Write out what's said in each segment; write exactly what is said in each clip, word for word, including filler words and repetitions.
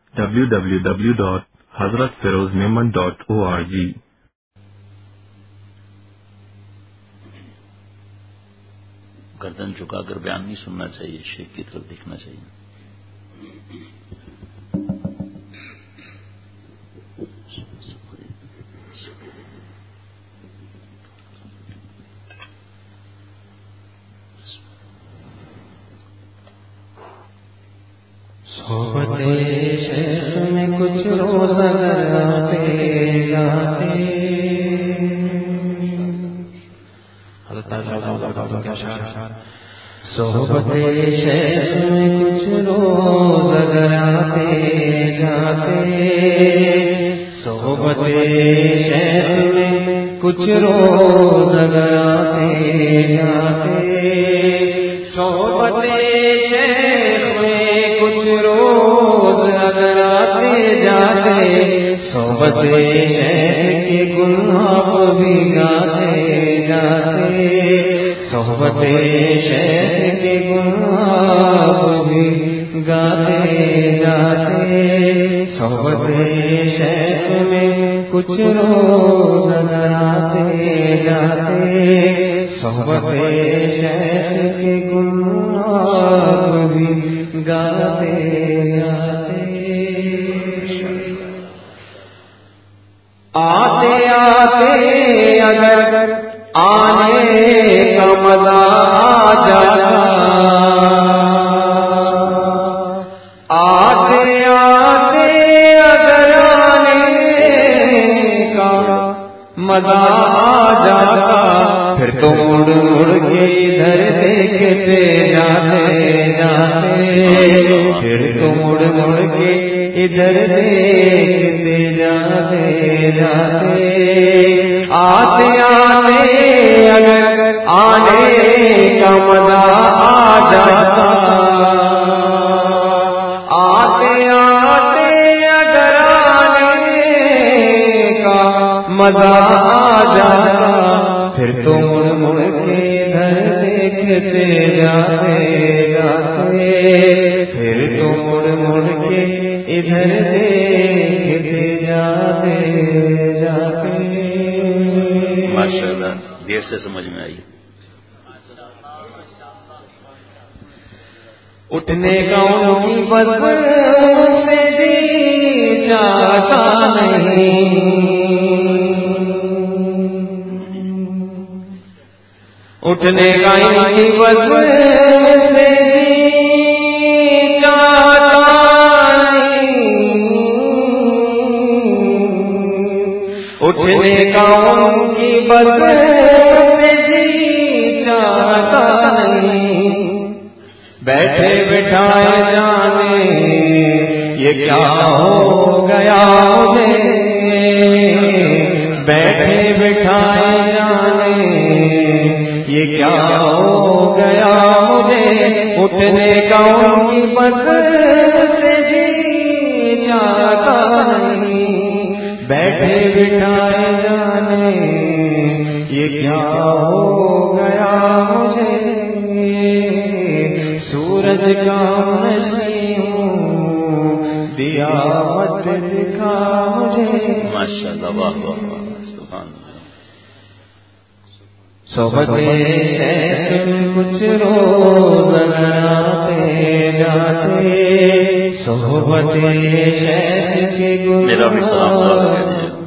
W W W dot Hazrat Feroz Memon dot O R G. گردن جھکا کر بیان نہیں سننا چاہیے، شیخ کی طرف دیکھنا چاہیے۔ صحبت شیخ میں کچھ روز اگر آتے جاتے، صحبت شیخ میں کچھ روز اگر آتے جاتے، صحبت شیخ میں کچھ روز اگر آتے جاتے، صحبت شیخ میں کچھ روز اگر آتے جاتے، صحبت شیخ کے گناہ بھی گاتے جاتے، صحبت شیخ کے گناہ بھی گاتے جاتے، صحبت شیخ میں کچھ روز اگر آتے جاتے، صحبت شیخ کے گناہ بھی گاتے جاتے، آتے آتے اگر آنے کا مزہ آ جاتا، آتے آتے اگر آنے کا مزہ آ جاتا، پھر تو مڑ مڑ کے ادھر دیکھتے جاتے جاتے، پھر تو مڑ مڑ کے ادھر دیکھتے جاتے جاتے، آتے آتے اگر آنے کا مزہ آ جاتا، آتے آتے اگر آنے کا مزہ آ جاتا، پھر تو مڑ مڑ کے ادھر دیکھتے جاتے جاتے، پھر تو مڑ مڑ کے ادھر دیکھتے جاتے جاتے۔ ماشاءاللہ، دیر سے سمجھ میں آئی۔ اٹھنے کا ان کی بس سے جی چاہتا نہیں، اٹھنے کا ان کی بس سے جی چاہتا نہیں، اٹھنے کا ان کی بس سے جی چاہتا نہیں، بیٹھے بٹھائے جانے یہ کیا ہو گیا مجھے، بیٹھے بٹھائے جانے یہ کیا ہو گیا مجھے، اٹھنے کا ان کی بس سے جی چاہتا نہیں، بیٹھے بٹھائے جانے یہ کیا ہو گیا مجھے، سورج کا نشیں ہوں دیا مت دکھا مجھے۔ ماشاءاللہ، واہ واہ واہ، سبحان اللہ۔ صحبت شیخ کچھ روز اگر آتے جاتے، صحبت شیخ کے میرا بھی سلام گناہ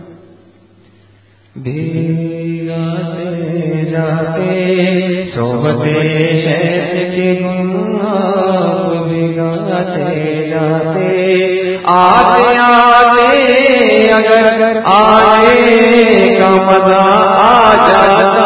بھی گاتے جاتے، صحبت شیخ کے گناہ بھی گاتے جاتے، آتے آتے اگر آنے کا مزہ آ جاتا،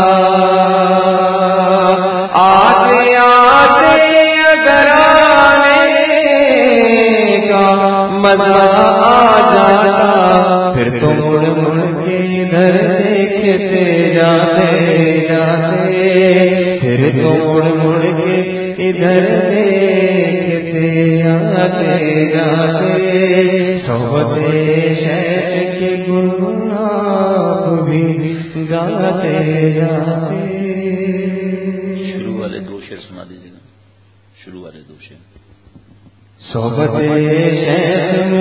آتے آتے اگر آنے کا مزہ آ جاتا، پھر تو مڑ مڑ کے ادھر دیکھتے جاتے جاتے، پھر تو مڑ مڑ کے ادھر دیکھتے جاتے جاتے، صحبت شیخ کے گناہ بھی گاتے جاتے۔ شروع والے دو شعر سنا دیجیے گا، شروع والے دو شعر۔ صحبت شیخ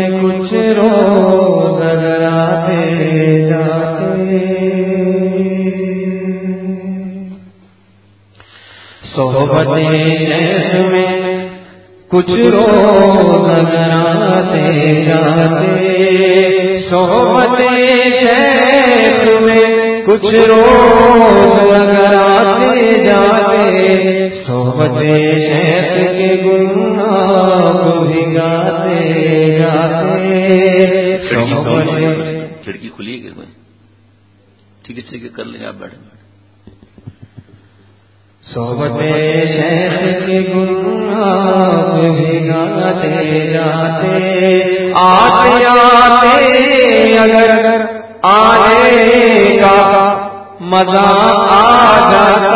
صحبت شیخ میں کچھ روز اگر آتے جاتے، صحبت شیخ میں کچھ روز اگر آتے جاتے، صحبت شیخ کے گناہ کو بھگاتے جاتے، صحبت کھڑکی کھلی ہے کہ ٹھیک ہے ٹھیک ہے کر لیں آپ بیٹھے بیٹھے صحبت شیخ کے گناہ بھگاتے جاتے، آتے آتے اگر آنے کا مزہ آ جاتا،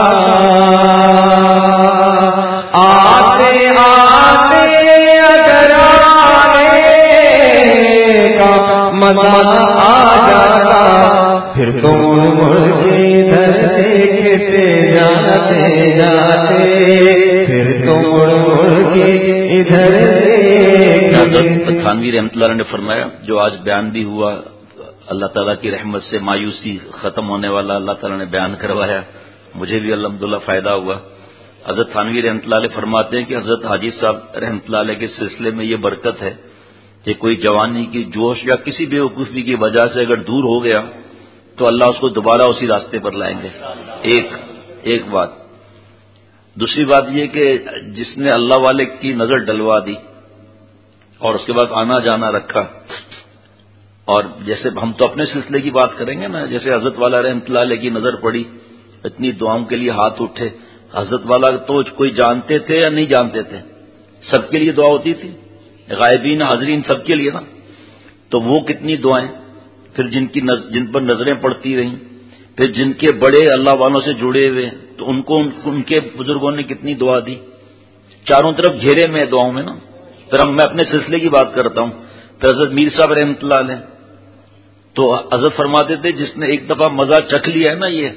آتے آتے اگر آنے کا مزہ آ جاتا، پھر تو مڑ کے ادھر دیکھتے جاتے جاتے، پھر تو مڑ مڑ کے ادھر حضرت تھانوی رحمۃ اللہ علیہ نے فرمایا، جو آج بیان بھی ہوا اللہ تعالیٰ کی رحمت سے مایوسی ختم ہونے والا اللہ تعالیٰ نے بیان کروایا، مجھے بھی الحمدللہ فائدہ ہوا۔ حضرت تھانوی رحمۃ اللہ علیہ فرماتے ہیں کہ حضرت حاجی صاحب رحمۃ اللہ علیہ کے سلسلے میں یہ برکت ہے کہ کوئی جوانی کی جوش یا کسی بے وقوفی کی وجہ سے اگر دور ہو گیا تو اللہ اس کو دوبارہ اسی راستے پر لائیں گے۔ ایک ایک بات۔ دوسری بات یہ کہ جس نے اللہ والے کی نظر ڈلوا دی اور اس کے بعد آنا جانا رکھا، اور جیسے ہم تو اپنے سلسلے کی بات کریں گے نا، جیسے حضرت والا رحمۃ اللہ علیہ کی نظر پڑی، اتنی دعاؤں کے لیے ہاتھ اٹھے، حضرت والا تو کوئی جانتے تھے یا نہیں جانتے تھے، سب کے لیے دعا ہوتی تھی، غائبین حاضرین سب کے لیے نا، تو وہ کتنی دعائیں، پھر جن کی نز... جن پر نظریں پڑتی رہیں، پھر جن کے بڑے اللہ والوں سے جڑے ہوئے تو ان کو ان کے بزرگوں نے کتنی دعا دی، چاروں طرف گھیرے میں دعاؤں میں نا۔ پھر ہم میں اپنے سلسلے کی بات کرتا ہوں، پھر حضرت میر صاحب رحمۃ اللہ علیہ تو حضرت فرماتے تھے جس نے ایک دفعہ مزہ چکھ لیا ہے نا، یہ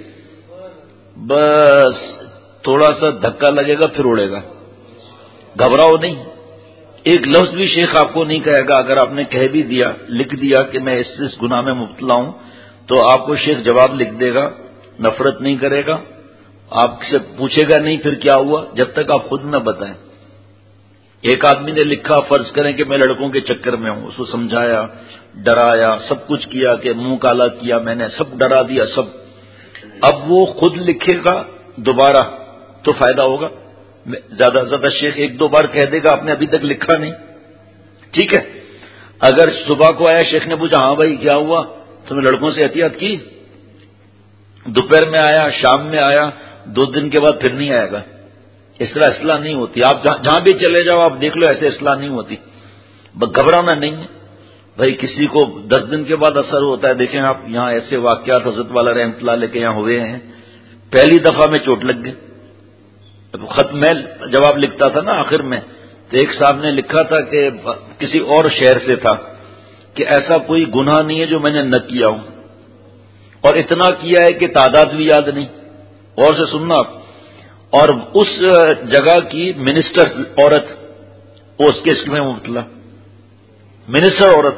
بس تھوڑا سا دھکا لگے گا پھر اڑے گا، گھبراؤ نہیں، ایک لفظ بھی شیخ آپ کو نہیں کہے گا، اگر آپ نے کہہ بھی دیا لکھ دیا کہ میں اس اس گناہ میں مبتلا ہوں تو آپ کو شیخ جواب لکھ دے گا، نفرت نہیں کرے گا، آپ سے پوچھے گا نہیں پھر کیا ہوا جب تک آپ خود نہ بتائیں۔ ایک آدمی نے لکھا، فرض کریں کہ میں لڑکوں کے چکر میں ہوں، اس کو سمجھایا، ڈرایا، سب کچھ کیا کہ منہ کالا کیا میں نے، سب ڈرا دیا سب، اب وہ خود لکھے گا دوبارہ تو فائدہ ہوگا، زیادہ سے زیادہ شیخ ایک دو بار کہہ دے گا آپ نے ابھی تک لکھا نہیں، ٹھیک ہے۔ اگر صبح کو آیا شیخ نے پوچھا ہاں بھائی کیا ہوا، تم نے لڑکوں سے احتیاط کی، دوپہر میں آیا، شام میں آیا، دو دن کے بعد پھر نہیں آئے گا، اس طرح اصلاح نہیں ہوتی۔ آپ جہاں بھی چلے جاؤ آپ دیکھ لو ایسے اصلاح نہیں ہوتی، گھبرانا نہیں ہے بھائی، کسی کو دس دن کے بعد اثر ہوتا ہے۔ دیکھیں آپ یہاں ایسے واقعات حضرت والا رحمۃ اللہ علیہ کے یہاں ہوئے ہیں، پہلی دفعہ میں چوٹ لگ گئی، خط میں جواب لکھتا تھا نا آخر میں، تو ایک صاحب نے لکھا تھا کہ کسی اور شہر سے تھا کہ ایسا کوئی گناہ نہیں ہے جو میں نے نہ کیا ہوں، اور اتنا کیا ہے کہ تعداد بھی یاد نہیں، اور سے سننا آپ، اور اس جگہ کی منسٹر عورت وہ اس کے عشق میں مبتلا، منسٹر عورت،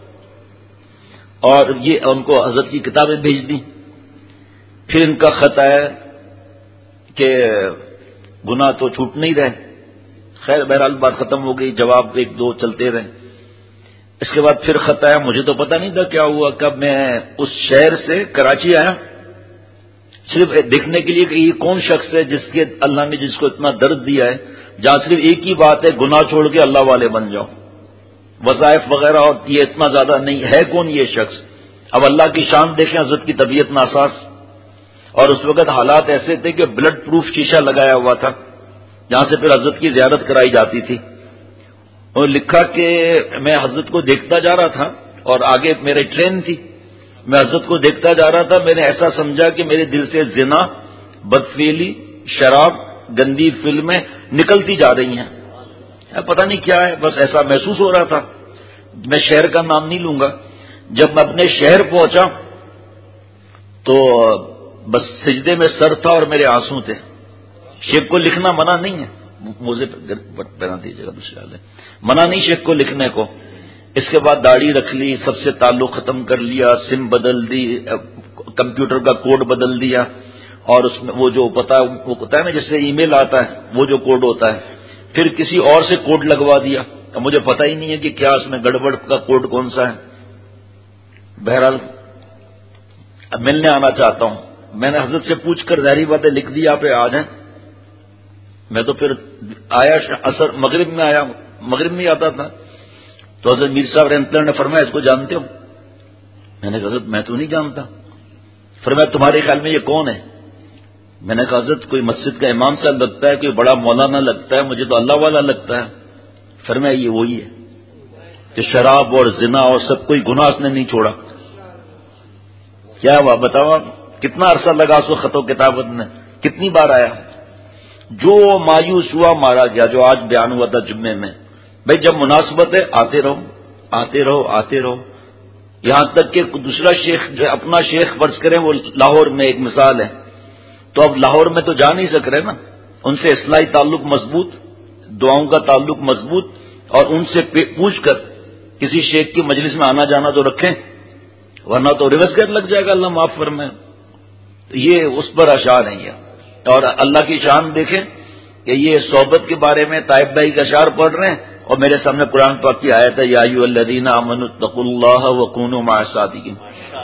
اور یہ ان کو حضرت کی کتابیں بھیج دیں، پھر ان کا خط آیا کہ گناہ تو چھوٹ نہیں رہے، خیر بہرحال بات ختم ہو گئی، جواب ایک دو چلتے رہے۔ اس کے بعد پھر خط آیا، مجھے تو پتہ نہیں تھا کیا ہوا، کب میں اس شہر سے کراچی آیا صرف دیکھنے کے لیے کہ یہ کون شخص ہے جس کے اللہ نے جس کو اتنا درد دیا ہے، جہاں صرف ایک ہی بات ہے گناہ چھوڑ کے اللہ والے بن جاؤ، وظائف وغیرہ اور یہ اتنا زیادہ نہیں ہے، کون یہ شخص؟ اب اللہ کی شان دیکھیں، حضرت کی طبیعت ناساز، اور اس وقت حالات ایسے تھے کہ بلڈ پروف شیشہ لگایا ہوا تھا جہاں سے پھر حضرت کی زیارت کرائی جاتی تھی، اور لکھا کہ میں حضرت کو دیکھتا جا رہا تھا اور آگے میری ٹرین تھی، میں حضرت کو دیکھتا جا رہا تھا، میں نے ایسا سمجھا کہ میرے دل سے زنا، بدفعلی، شراب، گندی فلمیں نکلتی جا رہی ہیں، پتہ نہیں کیا ہے، بس ایسا محسوس ہو رہا تھا۔ میں شہر کا نام نہیں لوں گا، جب میں اپنے شہر پہنچا تو بس سجدے میں سر تھا اور میرے آنسو تھے۔ شیخ کو لکھنا منع نہیں ہے، موزے پہنا دیجیے گا دوسرے والے، منع نہیں شیخ کو لکھنے کو۔ اس کے بعد داڑھی رکھ لی، سب سے تعلق ختم کر لیا، سم بدل دی، کمپیوٹر کا کوڈ بدل دیا، اور اس میں وہ جو پتا وہ پتا ہے نا جس سے ای میل آتا ہے وہ جو کوڈ ہوتا ہے، پھر کسی اور سے کوڈ لگوا دیا. اب مجھے پتہ ہی نہیں ہے کہ کیا اس میں گڑبڑ کا کوڈ کون سا ہے. بہرحال اب ملنے آنا چاہتا ہوں. میں نے حضرت سے پوچھ کر ظاہری باتیں لکھ دی، آپ آ جائیں. میں تو پھر آیا اثر مغرب میں آیا، مغرب میں آتا تھا. تو حضرت میر صاحب رحمۃ اللہ نے فرمایا اس کو جانتے ہو؟ میں نے کہا حضرت میں تو نہیں جانتا. فرمایا تمہارے خیال میں یہ کون ہے؟ میں نے کہا حضرت کوئی مسجد کا امام صاحب لگتا ہے، کوئی بڑا مولانا لگتا ہے، مجھے تو اللہ والا لگتا ہے. فرمایا یہ وہی ہے کہ شراب اور زنا اور سب کوئی گناہ اس نے نہیں چھوڑا. کیا ہوا بتاؤ؟ کتنا عرصہ لگا اس کو خط و کتابت میں، کتنی بار آیا. جو مایوس ہوا مارا گیا، جو آج بیان ہوا تھا جمعے میں. بھائی جب مناسبت ہے آتے رہو آتے رہو آتے رہو. یہاں تک کہ دوسرا شیخ جو اپنا شیخ فرض کریں وہ لاہور میں ایک مثال ہے، تو اب لاہور میں تو جا نہیں سک رہے نا. ان سے اصلاحی تعلق مضبوط، دعاؤں کا تعلق مضبوط، اور ان سے پوچھ کر کسی شیخ کی مجلس میں آنا جانا تو رکھیں، ورنہ تو ریورس گیئر لگ جائے گا. اللہ معاف فرمائے. یہ اس پر اشعار ہیں یہ. اور اللہ کی شان دیکھیں کہ یہ صحبت کے بارے میں طائب بھائی کا اشعار پڑھ رہے ہیں اور میرے سامنے قرآن پاک کی آیت ہے یا ایھا الذین آمنوا اتقوا اللہ وکونوا مع الصادقین.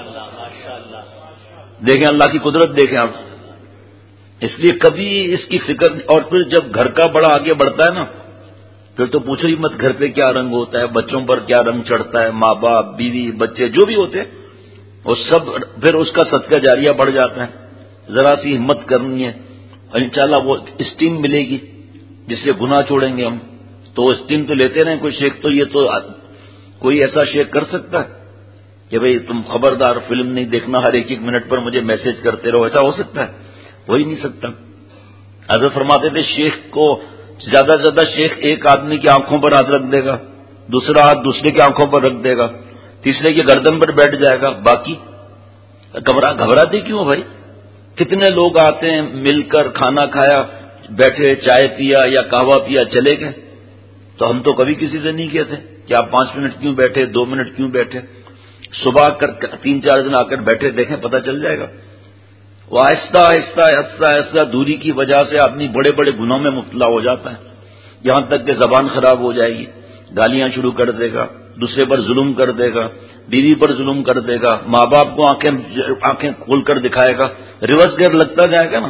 دیکھیں اللہ کی قدرت دیکھیں آپ. اس لیے کبھی اس کی فکر. اور پھر جب گھر کا بڑا آگے بڑھتا ہے نا پھر تو پوچھو ہی مت گھر پہ کیا رنگ ہوتا ہے، بچوں پر کیا رنگ چڑھتا ہے، ماں باپ بیوی بچے جو بھی ہوتے ہیں وہ سب پھر اس کا صدقہ جاریہ بڑھ جاتا ہے. ذرا سی ہمت کرنی ہے اور انشاءاللہ وہ اسٹیم ملے گی جس سے گناہ چھوڑیں گے ہم. تو اسٹیم تو لیتے رہیں کوئی شیخ. تو یہ تو کوئی ایسا شیخ کر سکتا ہے کہ بھئی تم خبردار فلم نہیں دیکھنا، ہر ایک ایک منٹ پر مجھے میسج کرتے رہو؟ ایسا ہو سکتا ہے؟ ہو ہی نہیں سکتا. حضرت فرماتے تھے شیخ کو زیادہ سے زیادہ شیخ ایک آدمی کی آنکھوں پر ہاتھ رکھ دے گا، دوسرا ہاتھ دوسرے کی آنکھوں پر رکھ دے گا، تیسرے کی گردن پر بیٹھ جائے گا. باقی گھبرا گھبراتے کیوں بھائی؟ کتنے لوگ آتے ہیں مل کر کھانا کھایا، بیٹھے چائے پیا یا قہوہ پیا چلے گئے. تو ہم تو کبھی کسی سے نہیں کہتے کہ آپ پانچ منٹ کیوں بیٹھے، دو منٹ کیوں بیٹھے. صبح کر تین چار دن آ کر بیٹھے دیکھیں پتہ چل جائے گا. وہ آہستہ آہستہ آہستہ آہستہ دوری کی وجہ سے آدمی بڑے بڑے گناہوں میں مبتلا ہو جاتا ہے، یہاں تک کہ زبان خراب ہو جائے گی، گالیاں شروع کر دے گا، دوسرے پر ظلم کر دے گا، بیوی پر ظلم کر دے گا، ماں باپ کو آنکھیں آنکھیں کھول کر دکھائے گا. ریورس گیئر لگتا جائے گا نا.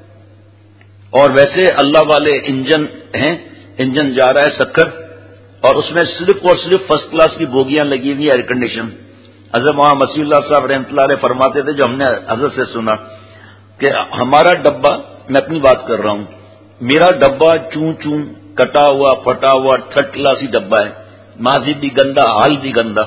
اور ویسے اللہ والے انجن ہیں، انجن جا رہا ہے سکر، اور اس میں صرف اور صرف فرسٹ کلاس کی بوگیاں لگی ہوئی ایئر کنڈیشن. حضرت مولانا مسیح اللہ صاحب رحمۃ اللہ علیہ فرماتے تھے جو ہم نے حضرت سے سنا کہ ہمارا ڈبہ، میں اپنی بات کر رہا ہوں، میرا ڈبہ چون چون کٹا ہوا پھٹا ہوا تھرڈ کلاسی ڈبہ ہے، ماضی بھی گندا حال بھی گندا.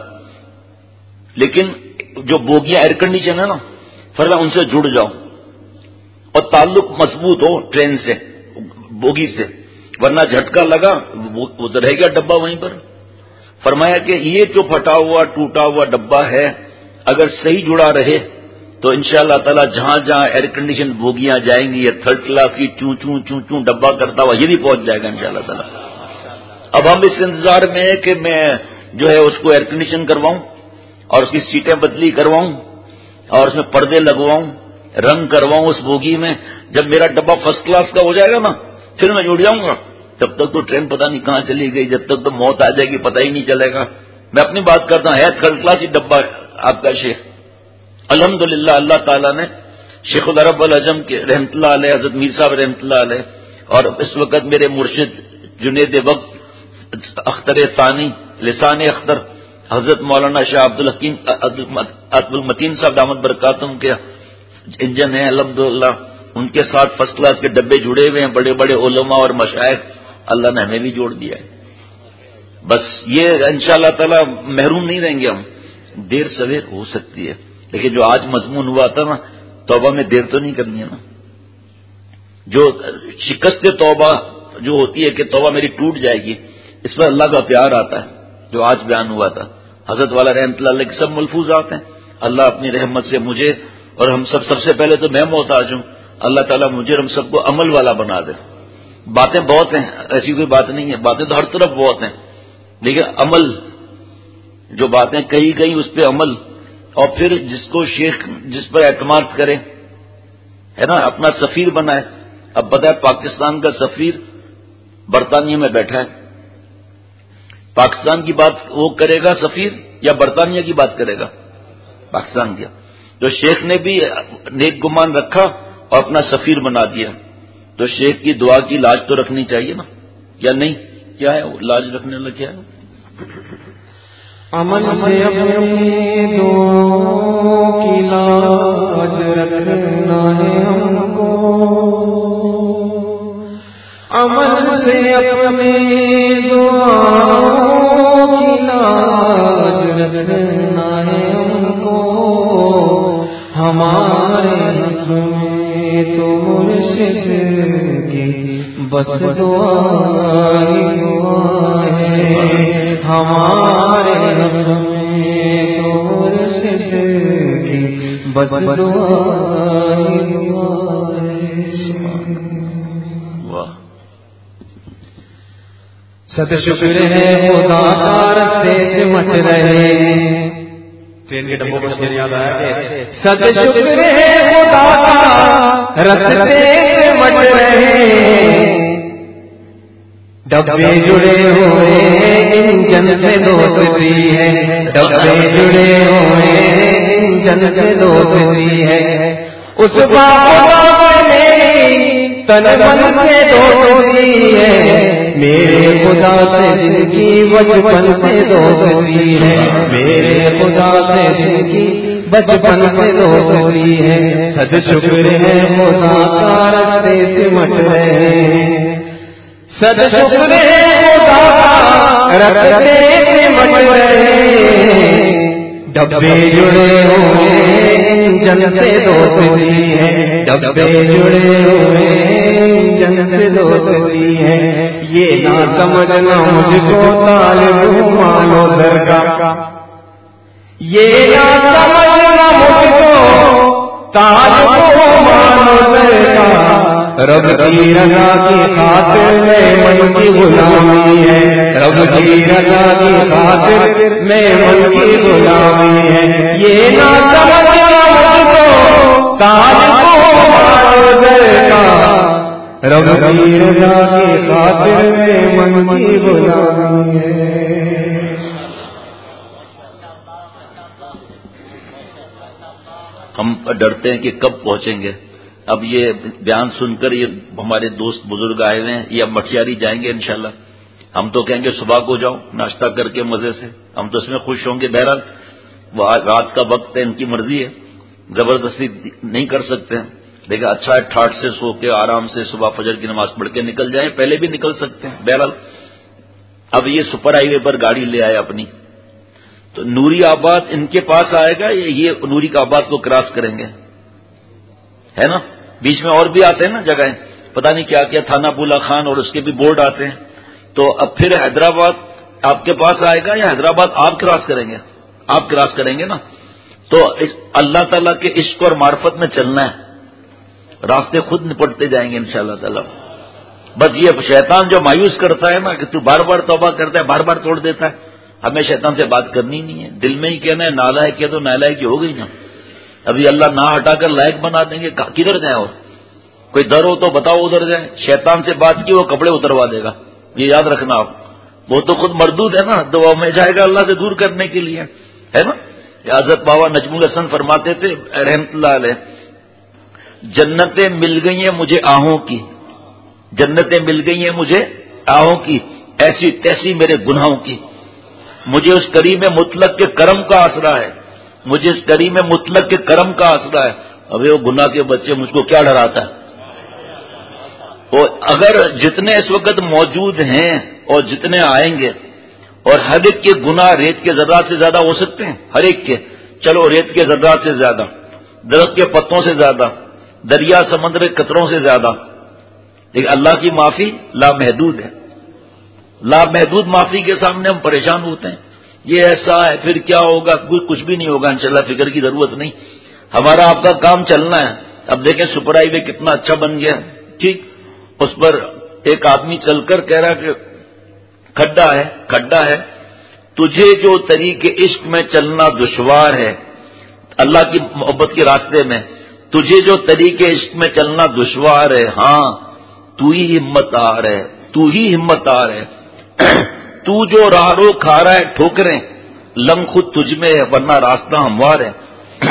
لیکن جو بوگیاں ایئر کنڈیشن ہے نا فرما ان سے جڑ جاؤ اور تعلق مضبوط ہو ٹرین سے بوگی سے، ورنہ جھٹکا لگا وہ تو رہ گیا ڈبہ وہیں پر. فرمایا کہ یہ جو پھٹا ہوا ٹوٹا ہوا ڈبہ ہے اگر صحیح جڑا رہے تو انشاءاللہ تعالی جہاں جہاں ایئر کنڈیشن بوگیاں جائیں گی یہ تھرڈ کلاس کی چوں چوں چوں چوں ڈبہ کرتا ہوا یہ بھی پہنچ جائے گا انشاءاللہ تعالی. اب ہم اس انتظار میں ہے کہ میں جو ہے اس کو ایئر کنڈیشن کرواؤں اور اس کی سیٹیں بدلی کرواؤں اور اس میں پردے لگواؤں، رنگ کرواؤں اس بوگی میں. جب میرا ڈبہ فرسٹ کلاس کا ہو جائے گا نا پھر میں جڑ جاؤں گا. جب تک تو ٹرین پتہ نہیں کہاں چلی گئی، جب تک تو موت آ جائے گی پتہ ہی نہیں چلے گا. میں اپنی بات کرتا ہوں، ہے تھرڈ کلاس ہی ڈبہ آپ کا شیخ. الحمدللہ اللہ تعالیٰ نے شیخ العرب العجم کے رحمۃ اللہ علیہ حضرت میر صاحب رحمۃ اللہ علیہ اور اس وقت میرے مرشد جنید وقت اختر ثانی لسان اختر حضرت مولانا شاہ عبدالحکیم عبد المتین صاحب دامت برکاتہم کے انجن ہیں الحمدللہ. ان کے ساتھ فرسٹ کلاس کے ڈبے جڑے ہوئے ہیں بڑے بڑے علماء اور مشائخ. اللہ نے ہمیں بھی جوڑ دیا ہے. بس یہ انشاءاللہ تعالی محروم نہیں رہیں گے ہم. دیر سویر ہو سکتی ہے لیکن جو آج مضمون ہوا تھا نا توبہ میں دیر تو نہیں کرنی ہے نا. جو شکست توبہ جو ہوتی ہے کہ توبہ میری ٹوٹ جائے گی، اس پر اللہ کا پیار آتا ہے جو آج بیان ہوا تھا. حضرت والا رحمۃ اللہ علیہ کے سب ملفوظات ہیں. اللہ اپنی رحمت سے مجھے اور ہم سب سب سے پہلے تو میں محتاج ہوں، اللہ تعالیٰ مجھے اور ہم سب کو عمل والا بنا دے. باتیں بہت ہیں، ایسی کوئی بات نہیں ہے، باتیں تو ہر طرف بہت ہیں، لیکن عمل جو باتیں کہیں کہیں اس پہ عمل. اور پھر جس کو شیخ جس پر اعتماد کرے ہے نا، اپنا سفیر بنائے. اب بتائے پاکستان کا سفیر برطانیہ میں بیٹھا ہے، پاکستان کی بات وہ کرے گا سفیر یا برطانیہ کی بات کرے گا؟ پاکستان کی. تو شیخ نے بھی نیک گمان رکھا اور اپنا سفیر بنا دیا. تو شیخ کی دعا کی لاج تو رکھنی چاہیے نا، یا نہیں؟ کیا ہے لاج رکھنے والا؟ کیا ہے؟ عمل سے اپنی دعاؤں کی لاج رکھنا ہے ہم کو، عمل سے اپنی دعاؤں کی لاج رکھنا ہے ہم کو. ہمارے حق میں تو مرشد کی بس دعا ہی دعا ہے. ہمارے حق میں تو مرشد کی بس دعا ہی دعا ہے. واہ، صد شکر ہے خدا کا رستے سے مٹ رہے. ٹرین کے ڈبوں کو شیر یاد آیا کہ صد شکر ہے خدا کا رستے سے مٹ رہے. ڈبے جڑے ہوئے انجن سے دوستی ہے، ڈبے جڑے ہوئے انجن سے دوستی ہے. اس بات میں تن من سے دوستی ہے، میرے خدا سے دل کی بچپن سے دوستی ہے، میرے خدا سے دل کی بچپن سے دوستی ہے. صد شکر ہے خدا کا رستے سے مٹ رہے. صد شکر ہے خدا کا رستے سے مٹ رہے. ڈبے جڑے ہوئے انجن سے دوستی ہے، ڈبے جڑے ہوئے انجن سے دوستی ہے. یہ نہ سمجھنا مجھ کو طالب مانو درگاہ، یہ نہ سمجھنا مجھ کو طالب مانو درگاہ. رب کی رضا کی خاطر میں من کی غلامی ہے، رب کی رضا کی خاطر میں من کی غلامی ہے. یہ نہ سمجھنا مجھ کو طالب مانو درگاہ، رب کی رضا کی خاطر میں من کی غلامی ہے. ہم ڈرتے ہیں کہ کب پہنچیں گے. اب یہ بیان سن کر یہ ہمارے دوست بزرگ آئے ہوئے ہیں، یہ اب مٹھیاری جائیں گے انشاءاللہ. ہم تو کہیں گے صبح کو جاؤ ناشتہ کر کے مزے سے، ہم تو اس میں خوش ہوں گے. بہرحال وہ رات کا وقت ہے، ان کی مرضی ہے، زبردستی نہیں کر سکتے ہیں. لیکن اچھا ہے ٹھاٹ سے سو کے آرام سے صبح فجر کی نماز پڑھ کے نکل جائیں، پہلے بھی نکل سکتے ہیں. بہرحال اب یہ سپر ہائی وے پر گاڑی لے آئے اپنی، تو نوری آباد ان کے پاس آئے گا یا یہ نوری کا آباد کو کراس کریں گے؟ ہے نا، بیچ میں اور بھی آتے ہیں نا جگہیں، پتہ نہیں کیا کیا، تھانہ بولا خان اور اس کے بھی بورڈ آتے ہیں. تو اب پھر حیدرآباد آپ کے پاس آئے گا یا حیدرآباد آپ کراس کریں گے؟ آپ کراس کریں گے نا. تو اللہ تعالیٰ کے عشق اور معرفت میں چلنا ہے، راستے خود نپٹتے جائیں گے انشاءاللہ تعالیٰ. بس یہ شیطان جو مایوس کرتا ہے نا کہ تو بار بار توبہ کرتا ہے، بار بار توڑ دیتا ہے، ہمیں شیطان سے بات کرنی نہیں ہے، دل میں ہی کہنا ہے نالائق کیا تو نالائق ہو گئی نا. ابھی اللہ نہ ہٹا کر لائق بنا دیں گے، کدھر جائیں؟ اور کوئی در ہو تو بتاؤ ادھر جائیں. شیطان سے بات کی وہ کپڑے اتروا دے گا، یہ یاد رکھنا آپ. وہ تو خود مردود ہے نا، دعا میں جائے گا اللہ سے دور کرنے کے لیے، ہے نا. حضرت بابا نجم الحسن فرماتے تھے رحمت اللہ علیہ، جنتیں مل گئی ہیں مجھے آہوں کی، جنتیں مل گئی ہیں مجھے آہوں کی، ایسی تیسی میرے گناہوں کی. مجھے اس کریم مطلق کے کرم کا آسرا ہے، مجھے اس کریم مطلق کے کرم کا آسرا ہے. ابھی وہ گناہ کے بچے مجھ کو کیا ڈراتا ہے؟ وہ اگر جتنے اس وقت موجود ہیں اور جتنے آئیں گے، اور ہر ایک کے گناہ ریت کے ذرات سے زیادہ ہو سکتے ہیں، ہر ایک کے، چلو ریت کے ذرات سے زیادہ، درخت کے پتوں سے زیادہ، دریا سمندر کے قطروں سے زیادہ، لیکن اللہ کی معافی لامحدود ہے. لامحدود معافی کے سامنے ہم پریشان ہوتے ہیں، یہ ایسا ہے پھر کیا ہوگا، کچھ بھی نہیں ہوگا انشاءاللہ، فکر کی ضرورت نہیں. ہمارا آپ کا کام چلنا ہے. اب دیکھیں سپر ہائی وے کتنا اچھا بن گیا، ٹھیک. اس پر ایک آدمی چل کر کہہ رہا کہ کھڈا ہے کھڈا ہے، تجھے جو طریق عشق میں چلنا دشوار ہے اللہ کی محبت کے راستے میں، تجھے جو طریقے عشق میں چلنا دشوار ہے، ہاں تو ہی ہمت آر ہے، تو ہی ہمت آر ہے، تو جو راہ رو کھا رہا ہے ٹھوکریں، لم خود تجھ میں ہے ورنہ راستہ ہموار ہے۔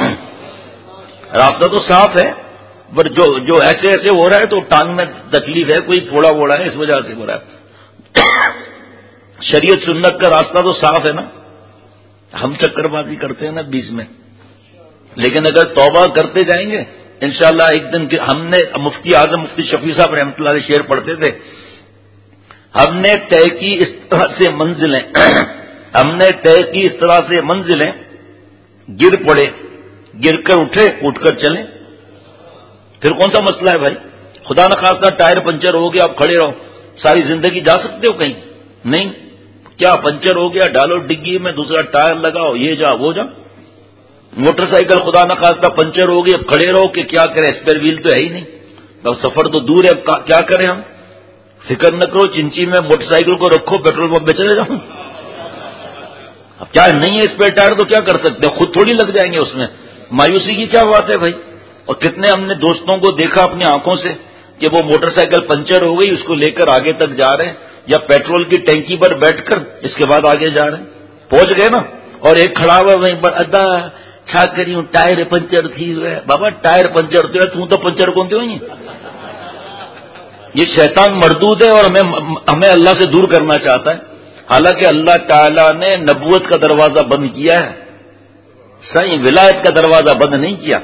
راستہ تو صاف ہے، پر جو جو ایسے ایسے ہو رہا ہے تو ٹانگ میں تکلیف ہے، کوئی پھوڑا ووڑا ہے، اس وجہ سے ہو رہا ہے۔ شریعت سنت کا راستہ تو صاف ہے نا، ہم چکر بازی کرتے ہیں نا بیچ میں، لیکن اگر توبہ کرتے جائیں گے انشاءاللہ ایک دن، ہم نے مفتی اعظم مفتی شفیع صاحب رحمۃ اللہ علیہ شعر پڑھتے تھے، ہم نے طے کی اس طرح سے منزلیں ہم نے طے کی اس طرح سے منزلیں، گر پڑے گر کر اٹھے اٹھ کر چلیں، پھر کون سا مسئلہ ہے بھائی؟ خدا نخواستہ ٹائر پنچر ہو گیا، آپ کھڑے رہو، ساری زندگی جا سکتے ہو کہیں؟ نہیں، کیا پنچر ہو گیا ڈالو ڈگی میں دوسرا ٹائر لگاؤ، یہ جا وہ جا۔ موٹر سائیکل خدا نخواستہ پنچر ہو گئی، اب کھڑے رہو کہ کیا کریں، اسپیئر ویل تو ہے ہی نہیں، اب سفر تو دور ہے، اب کیا کریں ہم؟ فکر نہ کرو، چنچی میں موٹر سائیکل کو رکھو، پیٹرول پمپ پہ چلے جاؤ۔ اب کیا نہیں ہے اسپیئر ٹائر تو کیا کر سکتے ہیں، خود تھوڑی لگ جائیں گے اس میں، مایوسی کی کیا بات ہے بھائی؟ اور کتنے ہم نے دوستوں کو دیکھا اپنی آنکھوں سے کہ وہ موٹر سائیکل پنچر ہو گئی، اس کو لے کر آگے تک جا رہے ہیں، یا پیٹرول کی ٹینکی پر بیٹھ کر اس کے بعد آگے جا رہے ہیں، پہنچ گئے نا، اور ایک کھڑا ہوا وہیں پر، ادا چھا کری ہوں ٹائر پنچر تھی ہوئے، بابا ٹائر پنچر ہوتے ہیں، تو پنچر کون ہوئی؟ یہ شیطان مردود ہے اور ہمیں ہمیں اللہ سے دور کرنا چاہتا ہے، حالانکہ اللہ تعالیٰ نے نبوت کا دروازہ بند کیا ہے، صحیح ولایت کا دروازہ بند نہیں کیا۔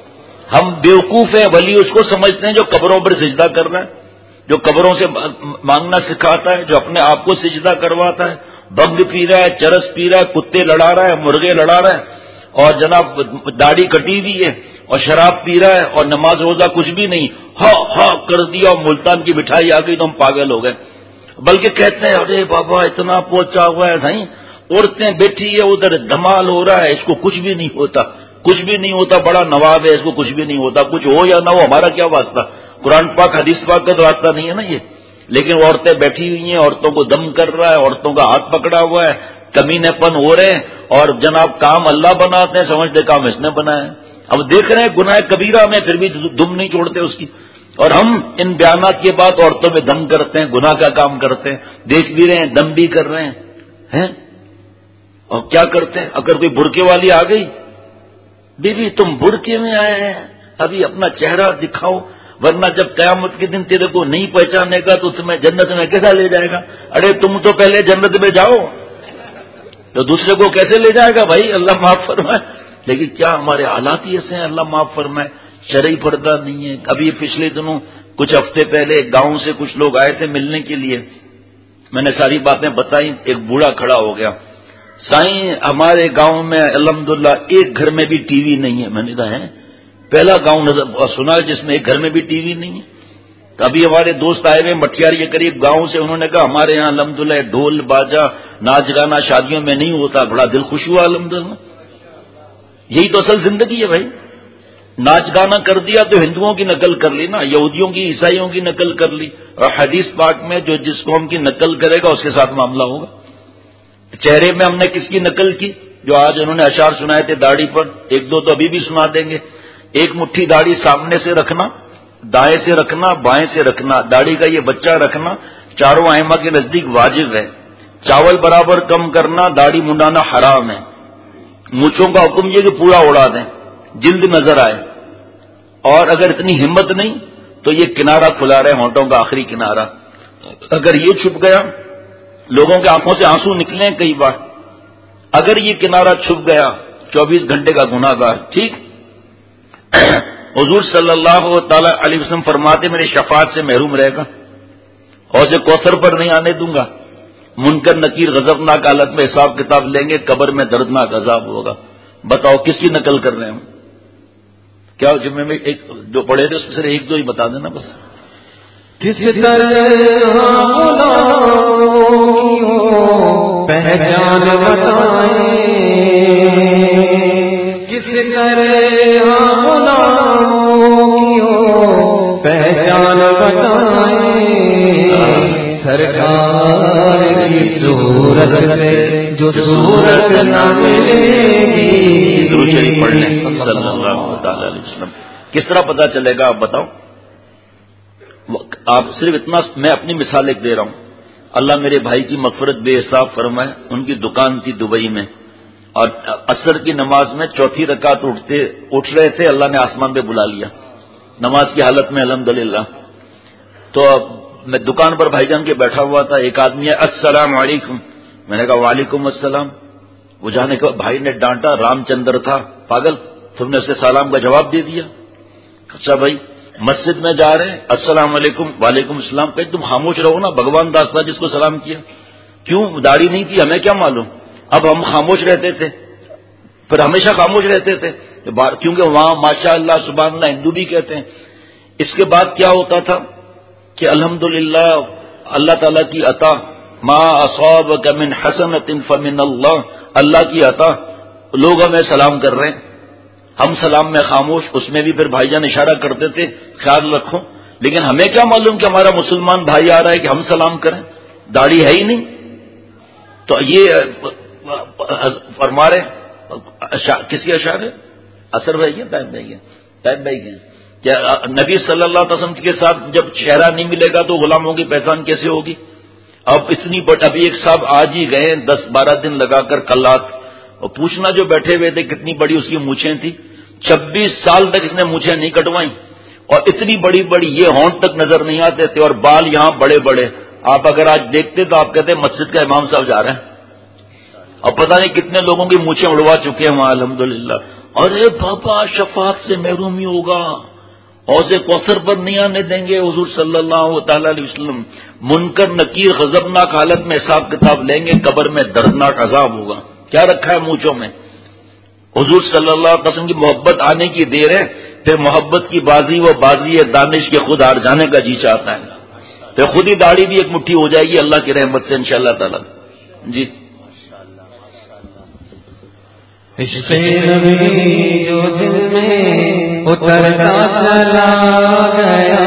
ہم بیوقوف ہیں، ولی اس کو سمجھتے ہیں جو قبروں پر سجدہ کر رہا ہے، جو قبروں سے مانگنا سکھاتا ہے، جو اپنے آپ کو سجدہ کرواتا ہے، بنگ پی رہا ہے، چرس پی رہا ہے، کتے لڑا رہا ہے، مرغے لڑا رہا ہے، اور جناب داڑھی کٹی ہوئی ہے اور شراب پی رہا ہے اور نماز روزہ کچھ بھی نہیں، ہا ہا کر دیا اور ملتان کی مٹھائی آ گئی تو ہم پاگل ہو گئے، بلکہ کہتے ہیں ارے بابا اتنا پہنچا ہوا ہے صحیح، عورتیں بیٹھی ہے ادھر دھمال ہو رہا ہے، اس کو کچھ بھی نہیں ہوتا، کچھ بھی نہیں ہوتا، بڑا نواب ہے، اس کو کچھ بھی نہیں ہوتا، کچھ ہو یا نہ ہو ہمارا کیا واسطہ، قرآن پاک حدیث پاک کا تو راستہ نہیں ہے نا یہ، لیکن عورتیں بیٹھی ہوئی ہیں، عورتوں کو دم کر رہا ہے، عورتوں کا ہاتھ پکڑا ہوا ہے، کمینے پن ہو رہے ہیں، اور جناب کام اللہ بناتے ہیں، سمجھتے کام اس نے بنایا ہے، اب دیکھ رہے ہیں گناہ کبیرہ میں پھر بھی دم نہیں چھوڑتے اس کی، اور ہم ان بیانات کے بعد عورتوں میں دم کرتے ہیں، گناہ کا کام کرتے ہیں، دیکھ بھی رہے ہیں دم بھی کر رہے ہیں، اور کیا کرتے ہیں؟ اگر کوئی برقعے والی آ گئی، بی بی تم برقعے میں آئے ہیں، ابھی اپنا چہرہ دکھاؤ، ورنہ جب قیامت کے دن تیرے کو نہیں پہچانے گا تو تمہیں جنت میں کیسا لے جائے گا؟ ارے تم تو پہلے جنت میں جاؤ تو دوسرے کو کیسے لے جائے گا بھائی؟ اللہ معاف فرمائے، لیکن کیا ہمارے حالات ہی ایسے ہیں، اللہ معاف فرمائے، شرعی پردہ نہیں ہے۔ ابھی پچھلے دنوں کچھ ہفتے پہلے گاؤں سے کچھ لوگ آئے تھے ملنے کے لیے، میں نے ساری باتیں بتائیں، ایک بوڑھا کھڑا ہو گیا، سائیں ہمارے گاؤں میں الحمدللہ ایک گھر میں بھی ٹی وی نہیں ہے۔ میں نے کہا ہے پہلا گاؤں نظر سنا جس میں ایک گھر میں بھی ٹی وی نہیں ہے؟ تو ابھی ہمارے دوست آئے ہوئے مٹھیار کے قریب گاؤں سے، انہوں نے کہا ہمارے یہاں الحمدللہ ڈھول باجا ناچ گانا شادیوں میں نہیں ہوتا، بڑا دل خوش ہوا الحمدللہ۔ یہی تو اصل زندگی ہے بھائی، ناچ گانا کر دیا تو ہندوؤں کی نقل کر لی نا، یہودیوں کی عیسائیوں کی نقل کر لی، اور حدیث پاک میں جو جس قوم کی نقل کرے گا اس کے ساتھ معاملہ ہوگا۔ چہرے میں ہم نے کس کی نقل کی؟ جو آج انہوں نے اشعار سنائے تھے داڑھی پر، ایک دو تو ابھی بھی سنا دیں گے۔ ایک مٹھی داڑھی سامنے سے رکھنا، دائیں سے رکھنا، بائیں سے رکھنا، داڑھی کا یہ بچہ رکھنا چاروں ائمہ کے نزدیک واجب ہے۔ چاول برابر کم کرنا، داڑھی منڈانا حرام ہے۔ مونچھوں کا حکم یہ کہ پورا اڑا دیں، جلد نظر آئے، اور اگر اتنی ہمت نہیں تو یہ کنارہ کھلا رہے، ہونٹوں کا آخری کنارہ، اگر یہ چھپ گیا، لوگوں کے آنکھوں سے آنسو نکلے کئی بار، اگر یہ کنارہ چھپ گیا چوبیس گھنٹے کا گناہ گار۔ ٹھیک، حضور صلی اللہ تعالی علیہ وسلم فرماتے میرے شفاعت سے محروم رہے گا، حوض کوثر پر نہیں آنے دوں گا، منکر نکیر غضبناک حالت میں حساب کتاب لیں گے، قبر میں دردناک عذاب ہوگا۔ بتاؤ کس کی نقل کر رہے ہیں ہم؟ کیا جمعے میں ایک جو پڑھے تھے اس میں سے ایک دو ہی بتا دینا بس۔ کس طرح پہچان بتائیں، کس طرح پہچان بتائیں، سرکار کی صورت سے جو صورت نہ ملے گی۔ درود شریف پڑھ لیں صلی اللہ تعالی علیہ وسلم۔ کس طرح پتا چلے گا آپ بتاؤ؟ آپ صرف اتنا، میں اپنی مثال ایک دے رہا ہوں. اللہ میرے بھائی کی مغفرت بے حساب فرمائے. ان کی دکان تھی دبئی میں، اور عصر کی نماز میں چوتھی رکعت اٹھتے اٹھ رہے تھے، اللہ نے آسمان پہ بلا لیا نماز کی حالت میں الحمدللہ. تو میں دکان پر بھائی جان کے بیٹھا ہوا تھا، ایک آدمی ہے، السلام علیکم. میں نے کہا وعلیکم السلام. وہ جانے کا بھائی نے ڈانٹا، رام چندر تھا، پاگل تم نے اس کے سلام کا جواب دے دیا. اچھا بھائی مسجد میں جا رہے ہیں، السلام علیکم وعلیکم السلام. کہ تم خاموش رہو نا، بھگوان داس تھا جس کو سلام کیا. کیوں؟ داڑھی نہیں تھی، ہمیں کیا معلوم. اب ہم خاموش رہتے تھے، پھر ہمیشہ خاموش رہتے تھے کیونکہ وہاں ماشاء اللہ سبحان اللہ ہندو بھی کہتے ہیں. اس کے بعد کیا ہوتا تھا کہ الحمدللہ اللہ تعالیٰ کی عطا، ما اصابک من حسنۃ فمن اللہ، اللہ کی عطا. لوگ ہمیں سلام کر رہے ہیں، ہم سلام میں خاموش. اس میں بھی پھر بھائی جان اشارہ کرتے تھے خیال رکھو، لیکن ہمیں کیا معلوم کہ ہمارا مسلمان بھائی آ رہا ہے کہ ہم سلام کریں، داڑھی ہے ہی نہیں. تو یہ فرما رہے کس کے اشارے؟ اثر بھائی ہے، طیب بھائی ہے، طیب بھائی ہے. کیا نبی صلی اللہ علیہ وسلم کے ساتھ جب چہرہ نہیں ملے گا تو غلاموں کی پہچان کیسے ہوگی؟ اب اتنی بڑی، ابھی ایک صاحب آج ہی گئے دس بارہ دن لگا کر کلات، اور پوچھنا جو بیٹھے ہوئے تھے کتنی بڑی اس کی مونچھیں تھی. چھبیس سال تک اس نے مونچھیں نہیں کٹوائیں، اور اتنی بڑی بڑی یہ ہونٹ تک نظر نہیں آتے تھے، اور بال یہاں بڑے بڑے. آپ اگر آج دیکھتے تو آپ کہتے مسجد کا امام صاحب جا رہے ہیں، اور پتہ نہیں کتنے لوگوں کی مونچھیں اڑوا چکے ہیں وہاں الحمدللہ. ارے بابا شفاعت سے محرومی ہوگا، حوض کوثر پر نہیں آنے دیں گے حضور صلی اللہ تعالی علیہ وسلم. منکر نکیر غضبناک حالت میں حساب کتاب لیں گے، قبر میں دردناک عذاب ہوگا. کیا رکھا ہے مونچھوں میں؟ حضور صلی اللہ علیہ وسلم کی محبت آنے کی دیر ہے، پھر محبت کی بازی وہ بازی ہے دانش کے خود ہار جانے کا جی چاہتا ہے. پھر خود ہی داڑھی بھی ایک مٹھی ہو جائے گی اللہ کی رحمت سے انشاءاللہ تعالی. جی عشق نبی جو دل میں اترتا چلا گیا،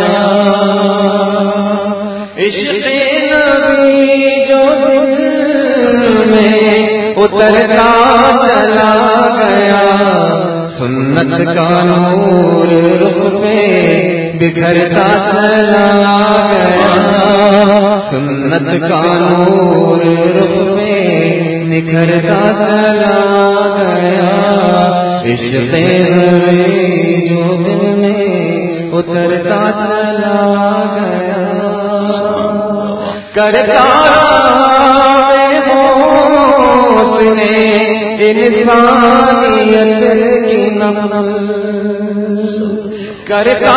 عشق نبی جو دل میں اترتا چلا گیا، سنت کا نور رخ پہ بکھرتا چلا گیا، سنت کا نور رخ پہ نکھرتا چلا گیا. عشق نبی جو دل میں اترتا چلا گیا، کرتا انسانیت کی نقل، کرتا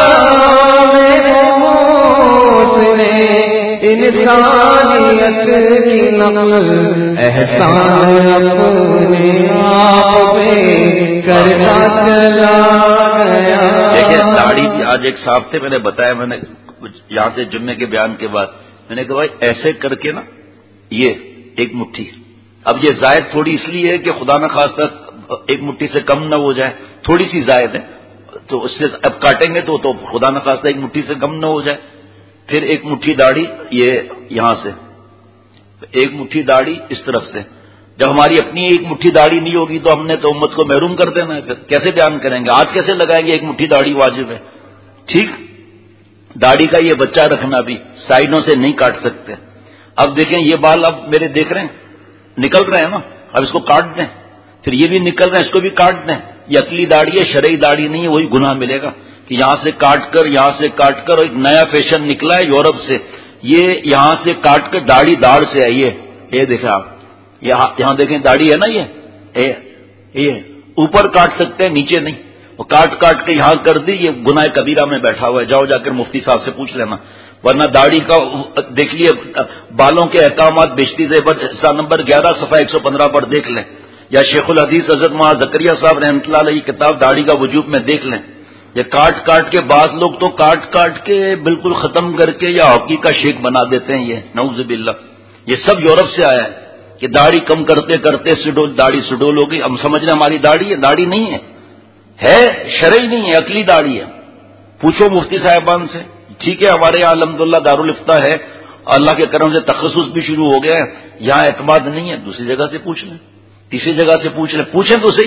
انسانیت کی نقل، احسان اپنے آپ پہ کرتا چلا گیا. دیکھیں داڑھی بھی آج ایک صاحب تھے، میں نے بتایا، میں نے یہاں سے جمعے کے بیان کے بعد میں نے کہا بھائی ایسے کر کے نا یہ ایک مٹھی، اب یہ زائد تھوڑی اس لیے ہے کہ خدا نہ خواستہ ایک مٹھی سے کم نہ ہو جائے، تھوڑی سی زائد ہے تو اس سے اب کاٹیں گے تو تو خدا نہ خواستہ ایک مٹھی سے کم نہ ہو جائے. پھر ایک مٹھی داڑھی یہ یہاں سے، ایک مٹھی داڑھی اس طرف سے. جب ہماری اپنی ایک مٹھی داڑھی نہیں ہوگی تو ہم نے تو امت کو محروم کر دینا ہے. پھر کیسے بیان کریں گے؟ آج کیسے لگائیں گے ایک مٹھی داڑھی واجب ہے. ٹھیک، داڑھی کا یہ بچہ رکھنا بھی سائڈوں سے نہیں کاٹ سکتے. اب دیکھیں یہ بال اب میرے دیکھ رہے ہیں نکل رہے ہیں نا، اب اس کو کاٹ دیں، پھر یہ بھی نکل رہے ہیں اس کو بھی کاٹ دیں. یہ اصلی داڑھی ہے، شرعی داڑھی نہیں ہے. وہی گناہ ملے گا کہ یہاں سے کاٹ کر یہاں سے کاٹ کر ایک نیا فیشن نکلا ہے یورپ سے، یہ یہاں سے کاٹ کر داڑھی داڑھ سے ہے. یہ یہ دیکھیں آپ یہاں دیکھیں داڑھی ہے نا، یہ یہ اوپر کاٹ سکتے ہیں نیچے نہیں. وہ کاٹ کاٹ کے یہاں کر دی، یہ گناہ کبیرہ میں بیٹھا ہوا ہے. جاؤ جا کر مفتی صاحب سے پوچھ لینا. ورنہ داڑھی کا دیکھیے بالوں کے احکامات بیشتی زیبت حصہ نمبر گیارہ صفحہ ایک سو پندرہ پر دیکھ لیں، یا شیخ الحدیث حضرت مولانا زکریا صاحب رحمۃ اللہ علیہ کی کتاب داڑھی کا وجوب میں دیکھ لیں. یہ کاٹ کاٹ کے بعض لوگ تو کاٹ کاٹ کے بالکل ختم کر کے یا ہاکی کا شیک بنا دیتے ہیں. یہ نعوذ باللہ، یہ سب یورپ سے آیا ہے کہ داڑھی کم کرتے کرتے سڈول داڑھی سڈول ہو گئی. ہم سمجھ رہے ہیں ہماری داڑھی ہے، داڑھی نہیں ہے، ہے شرعی نہیں ہے، عقلی داڑھی ہے. پوچھو مفتی صاحبان سے. ٹھیک ہے ہمارے یہاں الحمدللہ دارالفتہ ہے، اللہ کے کرم سے تخصص بھی شروع ہو گیا ہے. یہاں اعتماد نہیں ہے، دوسری جگہ سے پوچھ لیں، تیسری جگہ سے پوچھ لیں. پوچھیں تو صحیح کہ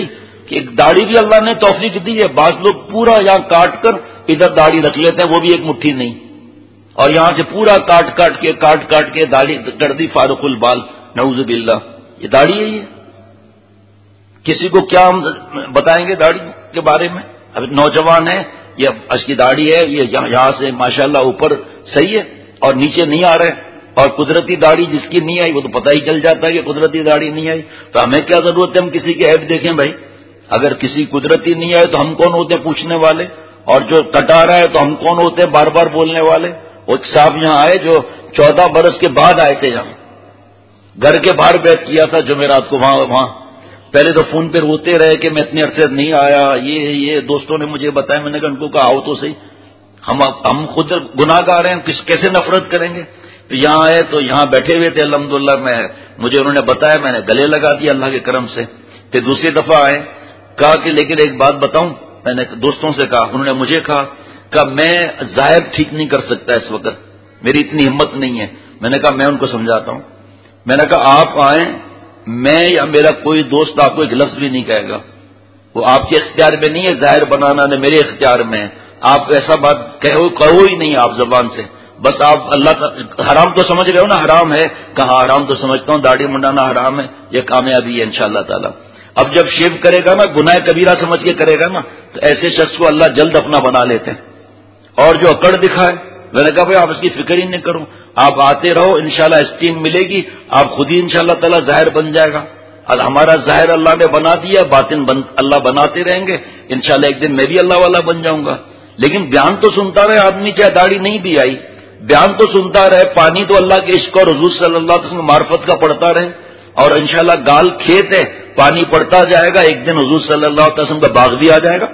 کہ ایک داڑھی بھی اللہ نے توفیق دی ہے. بعض لوگ پورا یہاں کاٹ کر ادھر داڑھی رکھ لیتے ہیں، وہ بھی ایک مٹھی نہیں، اور یہاں سے پورا کاٹ کاٹ کے کاٹ کاٹ کے داڑھی کر دی فاروق البال، نعوذ باللہ. یہ داڑھی ہے؟ یہ کسی کو کیا ہم بتائیں گے داڑھی کے بارے میں؟ اب نوجوان ہے، یہ اس کی داڑھی ہے، یہ یہاں سے ماشاءاللہ اوپر صحیح ہے اور نیچے نہیں آ رہے، اور قدرتی داڑھی جس کی نہیں آئی وہ تو پتہ ہی چل جاتا ہے کہ قدرتی داڑھی نہیں آئی. تو ہمیں کیا ضرورت ہے ہم کسی کے ایڈ دیکھیں بھائی؟ اگر کسی قدرتی نہیں آئے تو ہم کون ہوتے ہیں پوچھنے والے، اور جو کٹا رہا ہے تو ہم کون ہوتے ہیں بار بار بولنے والے. وہ ایک صاحب یہاں آئے جو چودہ برس کے بعد آئے تھے، یہاں گھر کے باہر بیٹھ کیا تھا جمعرات کو، وہاں وہاں پہلے تو فون پہ روتے رہے کہ میں اتنے عرصے نہیں آیا، یہ یہ دوستوں نے مجھے بتایا. میں نے کہا ان کو کہا آؤ تو صحیح، ہم ہم خود گناہ گار ہیں، کیسے نفرت کریں گے؟ تو یہاں آئے تو یہاں بیٹھے ہوئے تھے الحمدللہ، میں مجھے انہوں نے بتایا، میں نے گلے لگا دیا اللہ کے کرم سے. پھر دوسری دفعہ آئے، کہا کہ لیکن ایک بات بتاؤں، میں نے دوستوں سے کہا، انہوں نے مجھے کہا کہ میں ظاہر ٹھیک نہیں کر سکتا اس وقت، میری اتنی ہمت نہیں ہے. میں نے کہا میں ان کو سمجھاتا ہوں. میں نے کہا آپ آئیں، میں یا میرا کوئی دوست آپ کو ایک لفظ بھی نہیں کہے گا، وہ آپ کے اختیار میں نہیں ہے ظاہر بنانا، نے میرے اختیار میں ہے. آپ ایسا بات کہو کہو ہی نہیں آپ زبان سے، بس آپ اللہ کا حرام تو سمجھ رہے ہو نا، حرام ہے، کہاں حرام تو سمجھتا ہوں، داڑھی منڈانا حرام ہے، یہ کامیابی ہے انشاءاللہ تعالی. اب جب شیو کرے گا نا، گناہ کبیرہ سمجھ کے کرے گا نا، تو ایسے شخص کو اللہ جلد اپنا بنا لیتے ہیں. اور جو اکڑ دکھائے، میں نے کہا بھائی آپ اس کی فکر ہی نہیں کرو، آپ آتے رہو، انشاءاللہ اسٹیم ملے گی، آپ خود ہی انشاءاللہ تعالی ظاہر بن جائے گا. اور ہمارا ظاہر اللہ نے بنا دیا، باطن بن اللہ بناتے رہیں گے، انشاءاللہ ایک دن میں بھی اللہ والا بن جاؤں گا. لیکن بیان تو سنتا رہے آدمی، چاہے داڑھی نہیں بھی آئی، بیان تو سنتا رہے. پانی تو اللہ کے عشق اور حضور صلی اللہ علیہ وسلم معرفت کا پڑتا رہے، اور انشاءاللہ گال کھیت ہے، پانی پڑتا جائے گا، ایک دن حضور صلی اللہ علیہ وسلم کا باغ بھی آ جائے گا.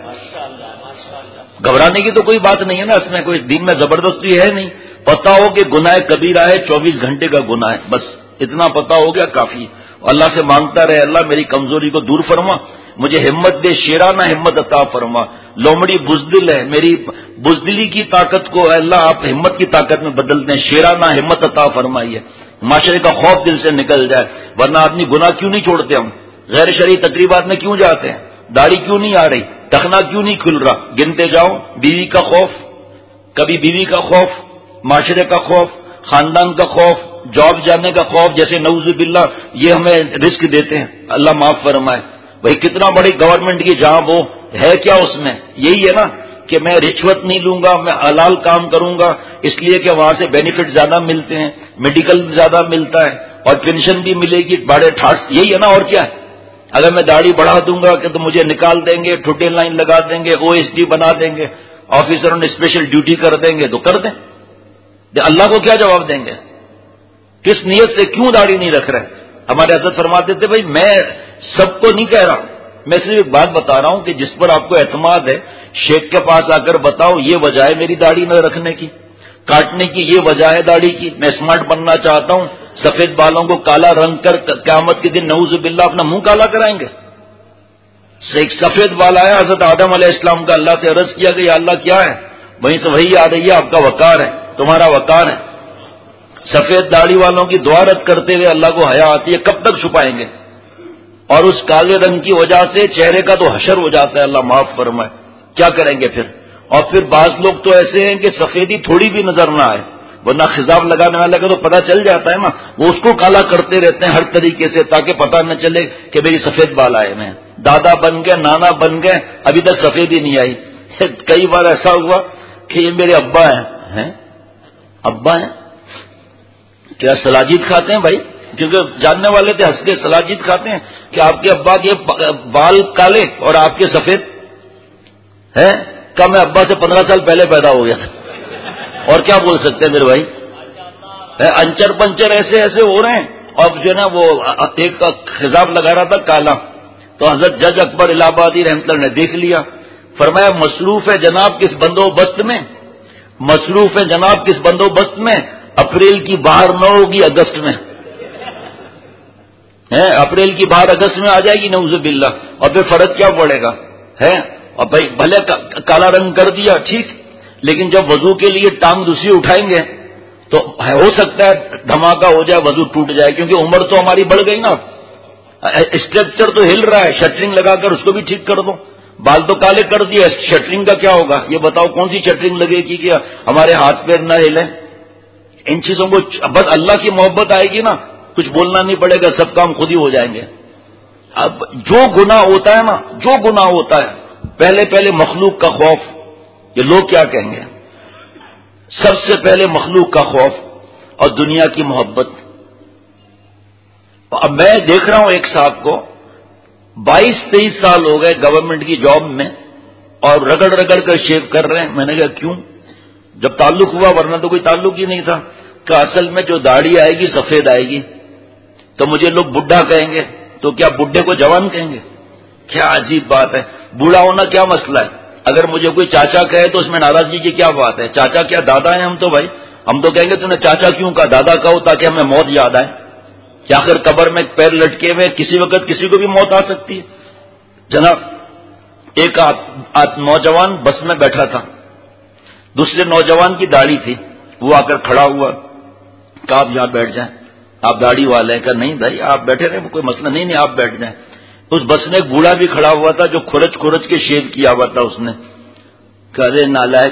گھبرانے کی تو کوئی بات نہیں ہے نا، اس میں کوئی دین میں زبردستی ہے نہیں. پتا ہو کہ گناہ کبیرہ ہے، چوبیس گھنٹے کا گناہ ہے، بس اتنا پتا ہو گیا کافی. اللہ سے مانگتا رہے اللہ میری کمزوری کو دور فرما، مجھے ہمت دے، شیرانہ ہمت عطا فرما. لومڑی بزدل ہے، میری بزدلی کی طاقت کو اللہ آپ ہمت کی طاقت میں بدل دیں، شیرانہ ہمت عطا فرمائیے، معاشرے کا خوف دل سے نکل جائے. ورنہ آدمی گناہ کیوں نہیں چھوڑتے؟ ہم غیر شرعی تقریبات میں کیوں جاتے ہیں؟ داڑھی کیوں نہیں آ رہی؟ ٹخنا کیوں نہیں کھل رہا؟ گنتے جاؤ، بیوی کا خوف، کبھی بیوی کا خوف، معاشرے کا خوف، خاندان کا خوف، جاب جانے کا خوف، جیسے نعوذ باللہ یہ ہمیں رزق دیتے ہیں، اللہ معاف فرمائے. بھائی کتنا بڑی گورنمنٹ کی جہاں وہ ہے، کیا اس میں یہی ہے نا کہ میں رشوت نہیں لوں گا، میں حلال کام کروں گا، اس لیے کہ وہاں سے بینیفٹ زیادہ ملتے ہیں، میڈیکل زیادہ ملتا ہے، اور پینشن بھی ملے گی، بڑے ٹھاٹ، یہی ہے نا. اور کیا ہے؟ اگر میں داڑھی بڑھا دوں گا کہ تو مجھے نکال دیں گے، ٹھوٹے لائن لگا دیں گے، او ایس ڈی بنا دیں گے، آفیسروں نے اسپیشل ڈیوٹی کر دیں گے، تو کر دیں. اللہ کو کیا جواب دیں گے؟ کس نیت سے کیوں داڑھی نہیں رکھ رہے؟ ہمارے حضرت فرماتے تھے بھائی میں سب کو نہیں کہہ رہا، میں صرف ایک بات بتا رہا ہوں کہ جس پر آپ کو اعتماد ہے، شیخ کے پاس آ کر بتاؤ یہ وجہ ہے میری داڑھی نہ رکھنے کی، کاٹنے کی یہ وجہ ہے داڑھی کی، میں اسمارٹ بننا چاہتا ہوں، سفید بالوں کو کالا رنگ کر قیامت کے دن نعوذ باللہ اپنا منہ کالا کرائیں گے. ایک سفید بال آیا حضرت آدم علیہ السلام کا، اللہ سے عرض کیا کہ یا اللہ کیا ہے؟ وہیں سے وہی آ رہی ہے، آپ کا وقار ہے، تمہارا وقار ہے. سفید داڑھی والوں کی دعا رد کرتے ہوئے اللہ کو حیا آتی ہے، کب تک چھپائیں گے؟ اور اس کالے رنگ کی وجہ سے چہرے کا تو حشر ہو جاتا ہے، اللہ معاف فرمائے. کیا کریں گے پھر؟ اور پھر بعض لوگ تو ایسے ہیں کہ سفیدی تھوڑی بھی نظر نہ آئے، ورنہ خضاب لگانے والے کا تو پتہ چل جاتا ہے نا، وہ اس کو کالا کرتے رہتے ہیں ہر طریقے سے تاکہ پتہ نہ چلے کہ میری سفید بال آئے ہیں. دادا بن گئے، نانا بن گئے، ابھی تک سفیدی نہیں آئی. کئی بار ایسا ہوا کہ یہ میرے ابا ہیں، ابا ہیں کیا سلاجید کھاتے ہیں بھائی؟ کیونکہ جاننے والے تھے ہنس کے سلاجید کھاتے ہیں کہ آپ کے ابا کے بال کالے اور آپ کے سفید ہیں. کیا میں ابا سے پندرہ سال پہلے پیدا ہو گیا تھا، اور کیا بول سکتے ہیں میرے بھائی؟ انچر پنچر ایسے ایسے ہو رہے ہیں. اور جو ہے نا وہ ایک کا خضاب لگا رہا تھا کالا، تو حضرت جج اکبر الہ آبادی رحمۃ اللہ نے دیکھ لیا، فرمایا مصروف ہے جناب کس بندوبست میں، مصروف ہے جناب کس بندوبست میں، اپریل کی بہار نہ ہوگی اگست میں، اپریل کی بہار اگست میں آ جائے گی نعوذ باللہ، اور پھر فرق کیا پڑے گا ہے؟ اور بھائی بھلے کالا رنگ کر دیا ٹھیک، لیکن جب وضو کے لیے ٹانگ دوسری اٹھائیں گے تو ہو سکتا ہے دھماکہ ہو جائے، وضو ٹوٹ جائے، کیونکہ عمر تو ہماری بڑھ گئی نا. اسٹرکچر تو ہل رہا ہے، شٹرنگ لگا کر اس کو بھی ٹھیک کر دو. بال تو کالے کر دیے، شٹرنگ کا کیا ہوگا؟ یہ بتاؤ کون سی شٹرنگ لگے گی کہ ہمارے ہاتھ پیر نہ ہلیں؟ ان چیزوں کو بس اللہ کی محبت آئے گی نا، کچھ بولنا نہیں پڑے گا، سب کام خود ہی ہو جائیں گے. اب جو گناہ ہوتا ہے نا، جو گناہ ہوتا ہے، پہلے پہلے مخلوق کا خوف. یہ لوگ کیا کہیں گے؟ سب سے پہلے مخلوق کا خوف اور دنیا کی محبت. اب میں دیکھ رہا ہوں ایک صاحب کو بائیس تیئیس سال ہو گئے گورنمنٹ کی جاب میں اور رگڑ رگڑ کر شیو کر رہے ہیں. میں نے کہا کیوں؟ جب تعلق ہوا، ورنہ تو کوئی تعلق ہی نہیں تھا. کہ اصل میں جو داڑھی آئے گی سفید آئے گی تو مجھے لوگ بڈھا کہیں گے، تو کیا بڈھے کو جوان کہیں گے؟ کیا عجیب بات ہے. بوڑھا ہونا کیا مسئلہ ہے؟ اگر مجھے کوئی چاچا کہے تو اس میں ناراضگی کی کیا بات ہے؟ چاچا کیا دادا ہیں ہم تو بھائی. ہم تو کہیں گے تم نے چاچا کیوں کہا؟ دادا کہو تاکہ ہمیں موت یاد آئے. کہ آخر قبر میں پیر لٹکے ہوئے کسی وقت کسی کو بھی موت آ سکتی ہے. جناب ایک نوجوان بس میں بیٹھا تھا، دوسرے نوجوان کی داڑھی تھی، وہ آ کر کھڑا ہوا، کہا آپ یہاں بیٹھ جائیں، آپ داڑھی والے ہیں؟ کہا نہیں بھائی آپ بیٹھے رہے، کوئی مسئلہ نہیں، نہیں آپ بیٹھ جائیں. اس بس میں ایک بوڑھا بھی کھڑا ہوا تھا جو کھرچ کھرچ کے شیو کیا ہوا تھا. اس نے کہا ارے نالائق،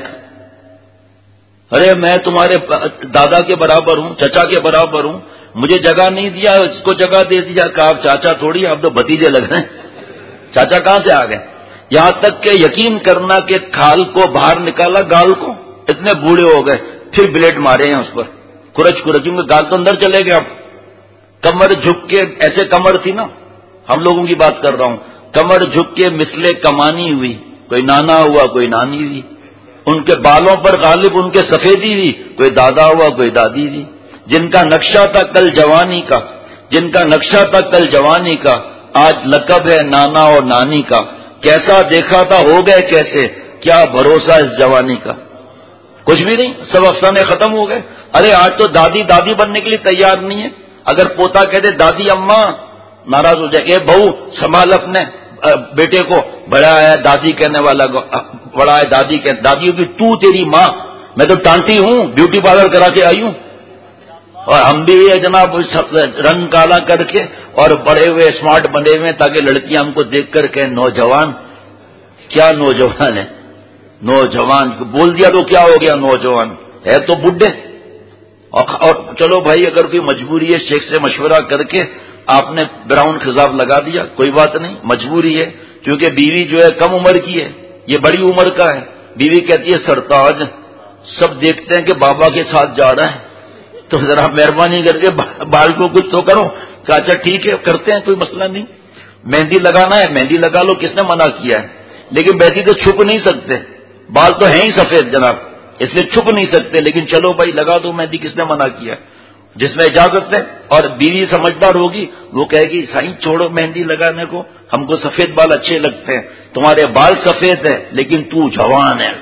ارے میں تمہارے دادا کے برابر ہوں، چچا کے برابر ہوں، مجھے جگہ نہیں دیا، اس کو جگہ دے دیا. کہا آپ چاچا تھوڑی، آپ تو بھتیجے لگ رہے ہیں، چاچا کہاں سے آ گئے؟ یہاں تک کہ یقین کرنا کہ کھال کو باہر نکالا گال کو، اتنے بوڑھے ہو گئے، پھر بلیڈ مارے ہیں اس پر کھرچ کھرچ، کیونکہ گال تو اندر چلے گئے. اب کمر جھک کے، ایسے کمر تھی نا، ہم لوگوں کی بات کر رہا ہوں، کمر جھک کے مثلے کمانی ہوئی، کوئی نانا ہوا کوئی نانی ہوئی. ان کے بالوں پر غالب ان کے سفیدی ہوئی، کوئی دادا ہوا کوئی دادی ہوئی. جن کا نقشہ تھا کل جوانی کا، جن کا نقشہ تھا کل جوانی کا، آج لقب ہے نانا اور نانی کا. کیسا دیکھا تھا ہو گئے کیسے، کیا بھروسہ اس جوانی کا. کچھ بھی نہیں، سب افسانے ختم ہو گئے. ارے آج تو دادی دادی بننے کے لیے تیار نہیں ہے. اگر پوتا کہتے دادی اماں، ناراض ہو جائے. اے بہو سنبھال اپنے بیٹے کو، بڑا ہے دادی کہنے والا کو، بڑا ہے دادی کہ دادی ہوگی تو تیری ماں. میں تو ٹانٹی ہوں، بیوٹی پارلر کرا کے آئی ہوں. اور ہم بھی یہ جناب رنگ کالا کر کے اور بڑے ہوئے اسمارٹ بنے ہوئے تاکہ لڑکیاں ہم کو دیکھ کر کہ نوجوان. کیا نوجوان ہے؟ نوجوان بول دیا تو کیا ہو گیا؟ نوجوان ہے تو بڈھے. اور چلو بھائی اگر کوئی مجبوری ہے، شیخ سے مشورہ کر کے آپ نے براؤن خضاب لگا دیا، کوئی بات نہیں، مجبوری ہے. کیونکہ بیوی جو ہے کم عمر کی ہے، یہ بڑی عمر کا ہے. بیوی کہتی ہے سرتاج سب دیکھتے ہیں کہ بابا کے ساتھ جا رہا ہے، تو ذرا مہربانی کر کے بال کو کچھ تو کرو. کہا اچھا ٹھیک ہے کرتے ہیں، کوئی مسئلہ نہیں. مہندی لگانا ہے مہندی لگا لو، کس نے منع کیا ہے؟ لیکن مہندی تو چھپ نہیں سکتے، بال تو ہیں ہی سفید جناب، اس لیے چھپ نہیں سکتے. لیکن چلو بھائی لگا دو مہندی، کس نے منع کیا؟ جس میں اجازت ہے. اور بیوی سمجھدار ہوگی، وہ کہے گی سائیں چھوڑو مہندی لگانے کو، ہم کو سفید بال اچھے لگتے ہیں. تمہارے بال سفید ہے لیکن تو جوان ہے.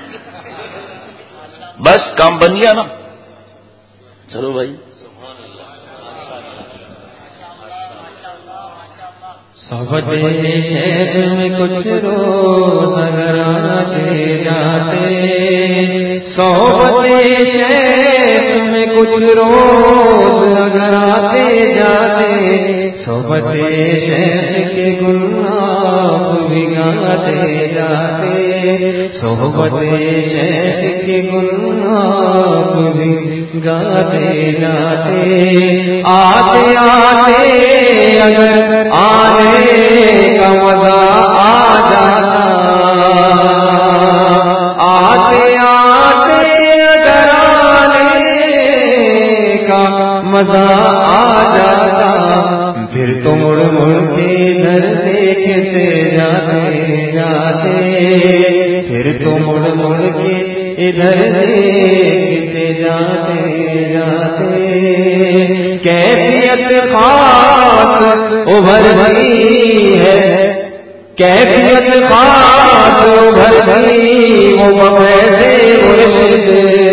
بس کام بن گیا نا. چلو بھائی صحبت شہر میں کچھ روز اگر آتے جاتے، صحبت شہر میں کچھ روز اگر آتے جاتے، صحبت شہر کے گناہ بھگاتے جاتے، صحبت شہر کے گناہ بھگاتے جاتے. آتے آتے اگر آنے کا مزہ آ جاتا، آتے آتے اگر آنے کا مزہ آ جاتا، پھر تو مڑ مڑ کے ادھر دیکھتے جاتے جاتے، پھر تو مڑ مڑ کے ادھر دیکھتے جاتے جاتے. کیفیت خاص ابھر گئی ہے، کیفیت خاص ابھر گئی وہ بفیض مرشد،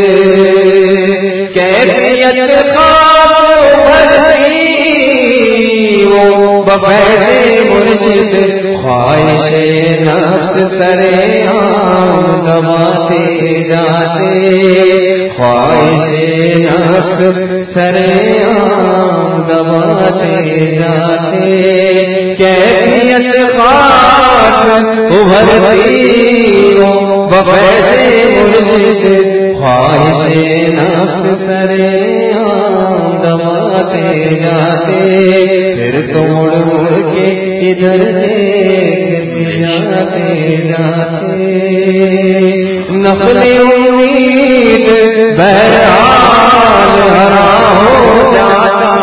کیفیت خاص ابھر گئی وہ بفیض مرشد. خواہش نفس سرے عام دباتے جاتے، خواہش نفس سرے عام دباتے جاتے. بھرتی ہو بفیض مرشد خواہش نفس سرے عام دباتے جاتے پھر تو مڑ مڑ کے ادھر دیکھتے جاتے جاتے نخل امید بہرحال ہرا ہو جاتا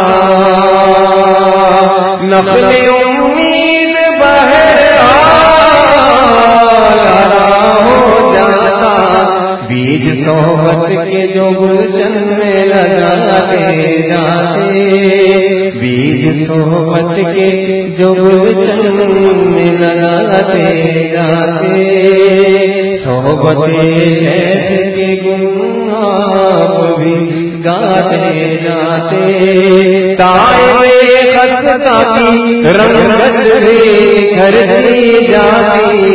نخل امید بہرحال ہرا ہو جاتا بیج صحبت کے جو گلشن میں لگاتے جاتے بیج صحبت کے جو گلشن میں لگاتے جاتے صحبت شیخ کے گن آپ بھی گاتے جاتے تائے خطا کی رنگت بھی گھرتی جاتی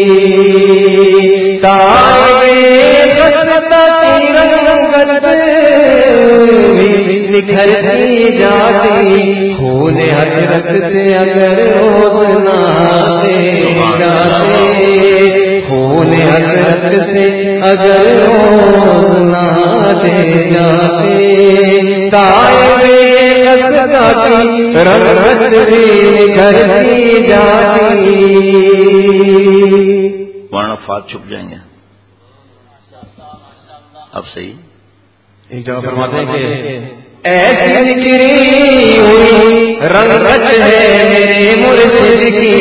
تائے خطا کی رنگت بھی نکھرتی جاتی خون حضرت سے اگر روز ناتے جاتے خون حضرت سے اگر روز ناتے جاتے تائے خطا کی رنگت بھی نکھرتی جاتی ورنہ فات چھپ جائیں گے. اب صحیح ایک جگہ فرماتے ہیں کہ ایسی نکھری ہوئی رنگت ہے میرے مرشد کی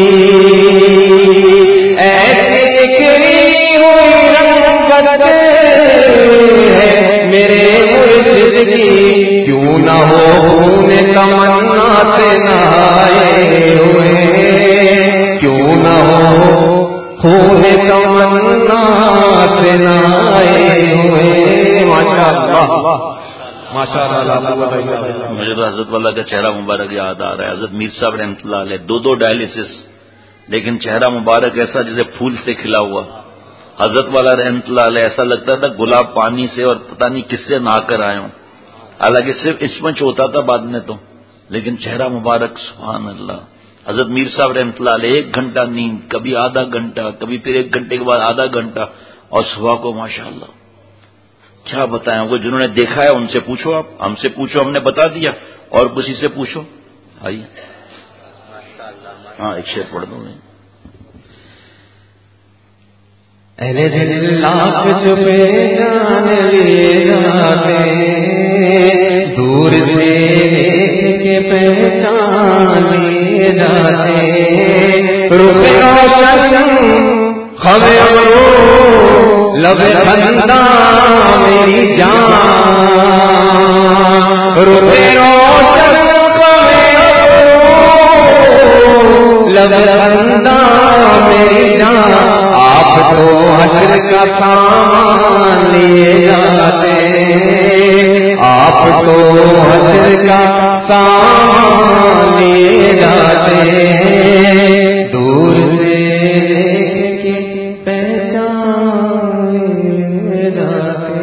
ایسی نکھری ہوئی رنگت ہے میرے مرشد کی کیوں نہ ہو خون تمنا سے نہائے ہوئے کیوں نہ ہو خون تمنا سے نہائے ہوئے ماشاء اللہ ماشاء اللہ. مجھے تو حضرت والا کا چہرہ مبارک یاد آ رہا ہے. حضرت میر صاحب رحمۃ اللہ علیہ دو دو ڈائلسس لیکن چہرہ مبارک ایسا جیسے پھول سے کھلا ہوا. حضرت والا رحمۃ اللہ علیہ ایسا لگتا تھا گلاب پانی سے اور پتہ نہیں کس سے نہا کر آئے ہوں. حالانکہ صرف اسمنچ ہوتا تھا بعد میں تو لیکن چہرہ مبارک سبحان اللہ. حضرت میر صاحب رحمۃ اللہ علیہ ایک گھنٹہ نیند کبھی آدھا گھنٹہ کبھی پھر ایک گھنٹے کے بعد آدھا گھنٹہ اور صبح کو ماشاء اللہ کیا بتائیں. وہ جنہوں نے دیکھا ہے ان سے پوچھو آپ ہم سے پوچھو ہم نے بتا دیا اور کسی سے پوچھو. آئیے ہاں ایک شعر پڑھ دوں. اہل دل لاکھ چھپے جان لیے جاتے دور سے دیکھ کے پہچان لیے جاتے رخ روشن خبر ابرو لب خندہ میری جان رخ روشن خبر ابرو لب خندہ میری جان آپ تو حشر کا سامان لیے جاتے آپ تو حشر کا سامان لیے جاتے دور سے دیکھ کے پہچان لیے جاتے.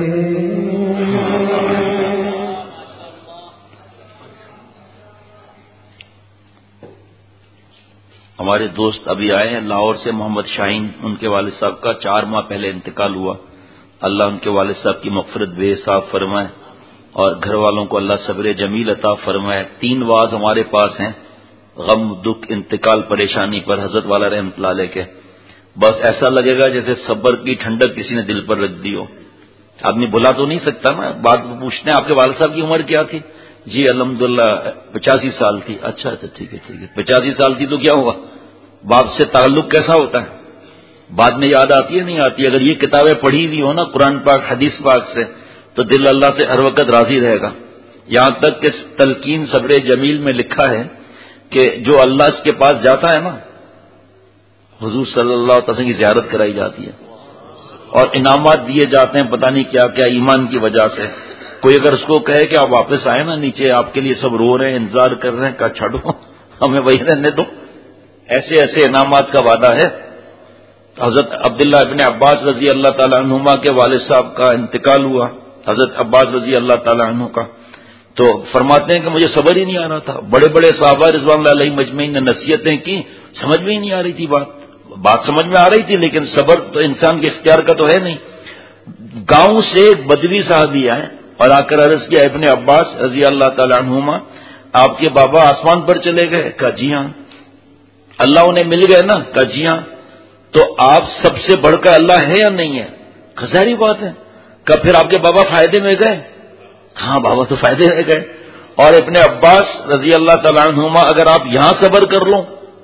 ہمارے دوست ابھی آئے ہیں لاہور سے محمد شاہین ان کے والد صاحب کا چار ماہ پہلے انتقال ہوا. اللہ ان کے والد صاحب کی مغفرت بے حساب فرمائے اور گھر والوں کو اللہ صبر جمیل عطا فرمائے. تین واز ہمارے پاس ہیں غم دکھ انتقال پریشانی پر حضرت والا رحمۃ اللہ علیہ کے. بس ایسا لگے گا جیسے صبر کی ٹھنڈک کسی نے دل پر رکھ دی ہو. آدمی بلا تو نہیں سکتا نا. بات پوچھتے ہیں آپ کے والد صاحب کی عمر کیا تھی؟ جی الحمدللہ پچاسی سال تھی. اچھا اچھا ٹھیک ہے ٹھیک ہے پچاسی سال تھی تو کیا ہوا؟ باپ سے تعلق کیسا ہوتا ہے بعد میں یاد آتی ہے نہیں آتی. اگر یہ کتابیں پڑھی ہوئی ہو نا قرآن پاک حدیث پاک سے تو دل اللہ سے ہر وقت راضی رہے گا. یہاں تک کہ تلقین صبر جمیل میں لکھا ہے کہ جو اللہ اس کے پاس جاتا ہے نا حضور صلی اللہ علیہ وسلم کی زیارت کرائی جاتی ہے اور انعامات دیے جاتے ہیں پتہ نہیں کیا کیا ایمان کی وجہ سے. کوئی اگر اس کو کہے کہ آپ واپس آئے نا نیچے آپ کے لیے سب رو رہے ہیں انتظار کر رہے ہیں کہا چھوڑو ہمیں وہی رہنے دو. ایسے ایسے انعامات کا وعدہ ہے. حضرت عبداللہ ابن عباس رضی اللہ تعالیٰ عنہما کے والد صاحب کا انتقال ہوا حضرت عباس رضی اللہ تعالیٰ عنہ کا. تو فرماتے ہیں کہ مجھے صبر ہی نہیں آ رہا تھا. بڑے بڑے صحابہ رضوان اللہ علیہ مجمعین نے نصیحتیں کی سمجھ میں ہی نہیں آ رہی تھی بات. بات سمجھ میں آ رہی تھی، لیکن صبر تو انسان کے اختیار کا تو ہے نہیں. گاؤں سے ایک بدوی صاحبی آئے اور آ کر عرض کیا ابن عباس رضی اللہ تعالی عنہما آپ کے بابا آسمان پر چلے گئے؟ کہا جی ہاں. اللہ انہیں مل گئے نا؟ کہا جی ہاں. تو آپ سب سے بڑھ کر اللہ ہے یا نہیں ہے؟ ظاہری بات ہے. کہا پھر آپ کے بابا فائدے میں گئے؟ ہاں بابا تو فائدے میں گئے. اور ابن عباس رضی اللہ تعالیٰ عنہما اگر آپ یہاں صبر کر لو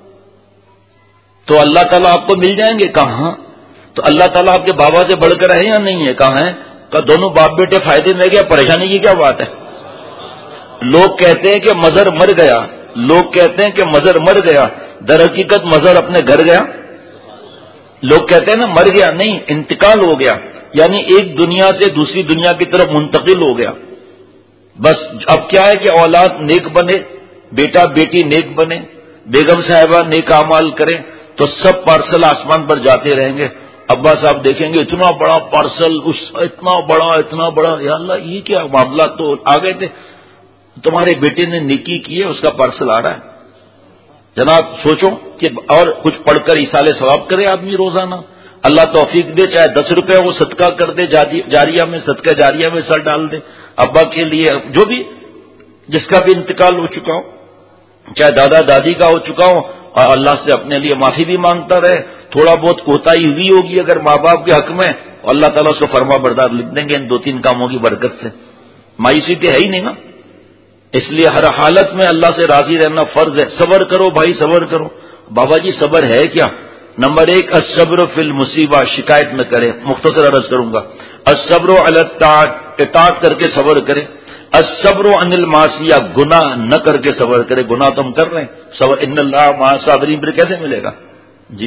تو اللہ تعالیٰ آپ کو مل جائیں گے؟ کہاں. تو اللہ تعالیٰ آپ کے بابا سے بڑھ کر ہے یا نہیں ہے؟ کہاں ہے. کہ دونوں باپ بیٹے فائدے میں گئے، پریشانی کی کیا بات ہے؟ لوگ کہتے ہیں کہ مظہر مر گیا، لوگ کہتے ہیں کہ مظہر مر گیا، در حقیقت مظہر اپنے گھر گیا. لوگ کہتے ہیں نا مر گیا، نہیں، انتقال ہو گیا، یعنی ایک دنیا سے دوسری دنیا کی طرف منتقل ہو گیا. بس اب کیا ہے کہ اولاد نیک بنے، بیٹا بیٹی نیک بنے، بیگم صاحبہ نیک اعمال کریں تو سب پارسل آسمان پر جاتے رہیں گے. ابا صاحب دیکھیں گے اتنا بڑا پارسل، اس اتنا بڑا اتنا بڑا، یا اللہ یہ کیا معاملات تو آ گئے تھے، تمہارے بیٹے نے نیکی کی ہے، اس کا پارسل آ رہا ہے. جناب سوچو کہ اور کچھ پڑھ کر ایصال ثواب کرے آدمی روزانہ، اللہ توفیق دے، چاہے دس روپے وہ صدقہ کر دے، جاریہ میں صدقہ جاریہ میں سر ڈال دے. ابا کے لیے جو بھی جس کا بھی انتقال ہو چکا ہو، چاہے دادا دادی کا ہو چکا ہو، اور اللہ سے اپنے لیے معافی بھی مانگتا رہے. تھوڑا بہت کوتاہی ہوئی ہوگی اگر ماں باپ کے حق میں، اللہ تعالیٰ اس کو فرما بردار لکھ دیں گے ان دو تین کاموں کی برکت سے. مایوسی تو ہے ہی نہیں نا. اس لیے ہر حالت میں اللہ سے راضی رہنا فرض ہے. صبر کرو بھائی، صبر کرو. بابا جی صبر ہے کیا؟ نمبر ایک الصبر فی المصیبہ، شکایت نہ کرے. مختصر عرض کروں گا. الصبر علی الطاعت، اطاعت کر کے صبر کرے. الصبر عن المعصیہ، گناہ نہ کر کے صبر کرے. گناہ تو ہم کر رہے ہیں. صبر ان اللہ مع الصابرین پر کیسے ملے گا؟ جی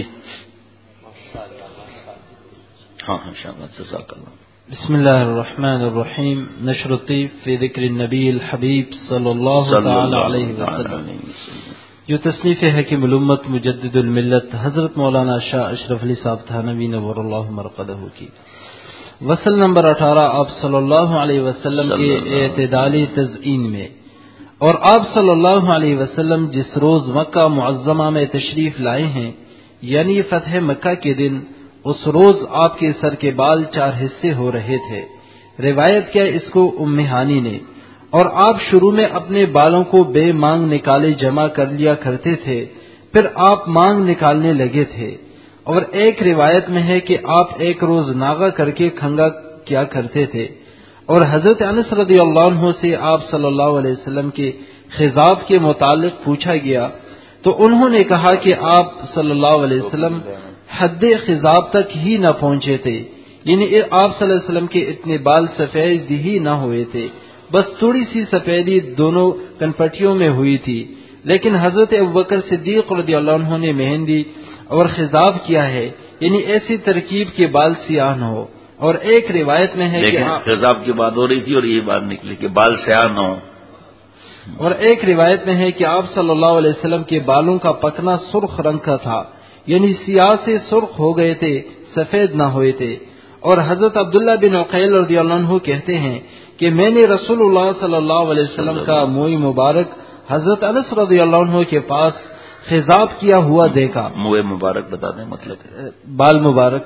ہاں ہاں شاباش، جزاک اللہ. بسم اللہ الرحمن الرحیم. نشر الطیب فی ذکر النبی الحبیب صلی اللہ تعالی علیہ وسلم. جو تصنیف حکیم الامت مجدد الملت حضرت مولانا شاہ اشرف علی صاحب تھانوی نور اللہ مرقدہ کی. وصل نمبر اٹھارہ آپ صلی اللہ علیہ وسلم کے اعتدالی تزئین میں. اور آپ صلی اللہ علیہ وسلم جس روز مکہ معظمہ میں تشریف لائے ہیں، یعنی فتح مکہ کے دن، اس روز آپ کے سر کے بال چار حصے ہو رہے تھے. روایت کیا اس کو ام ہانی نے. اور آپ شروع میں اپنے بالوں کو بے مانگ نکالے جمع کر لیا کرتے تھے، پھر آپ مانگ نکالنے لگے تھے. اور ایک روایت میں ہے کہ آپ ایک روز ناغہ کر کے کھنگا کیا کرتے تھے. اور حضرت انس رضی اللہ عنہ سے آپ صلی اللہ علیہ وسلم کے خضاب کے متعلق پوچھا گیا تو انہوں نے کہا کہ آپ صلی اللہ علیہ وسلم حد خضاب تک ہی نہ پہنچے تھے، یعنی آپ صلی اللہ علیہ وسلم کے اتنے بال سفید ہی نہ ہوئے تھے، بس تھوڑی سی سفیدی دونوں کنپٹیوں میں ہوئی تھی. لیکن حضرت ابوبکر صدیق رضی اللہ عنہ نے مہندی اور خضاب کیا ہے، یعنی ایسی ترکیب کے بال سیاہ نہ ہو. اور ایک روایت میں ہے کہ خضاب کی بات ہو رہی تھی اور یہ بات نکلی کہ بال سیاہ نہ ہو. اور ایک روایت میں ہے کہ آپ صلی اللہ علیہ وسلم کے بالوں کا پکنا سرخ رنگ کا تھا، یعنی سیاہ سے سرخ ہو گئے تھے، سفید نہ ہوئے تھے. اور حضرت عبداللہ بن عقیل رضی اللہ عنہ کہتے ہیں کہ میں نے رسول اللہ صلی اللہ علیہ وسلم کا موئی مبارک حضرت انس رضی اللہ عنہ کے پاس خضاب کیا ہوا دیکھا. موئے مبارک بتا دیں مطلب بال مبارک.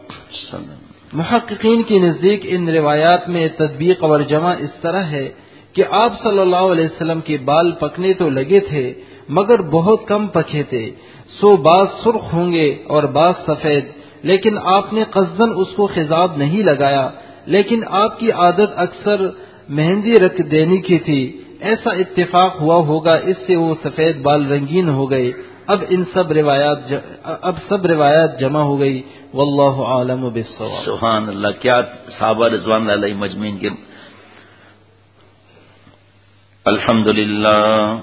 محققین کے نزدیک ان روایات میں تطبیق اور جمع اس طرح ہے کہ آپ صلی اللہ علیہ وسلم کے بال پکنے تو لگے تھے مگر بہت کم پکے تھے، سو بعض سرخ ہوں گے اور بعض سفید، لیکن آپ نے قصدن اس کو خضاب نہیں لگایا. لیکن آپ کی عادت اکثر مہندی رکھ دینے کی تھی، ایسا اتفاق ہوا ہوگا، اس سے وہ سفید بال رنگین ہو گئے. اب ان سب روایات ج... اب سب روایات جمع ہو گئی. واللہ عالم بالصواب. سبحان اللہ. کیا صحابہ رضوان اللہ علیہ مجمعین کے. الحمدللہ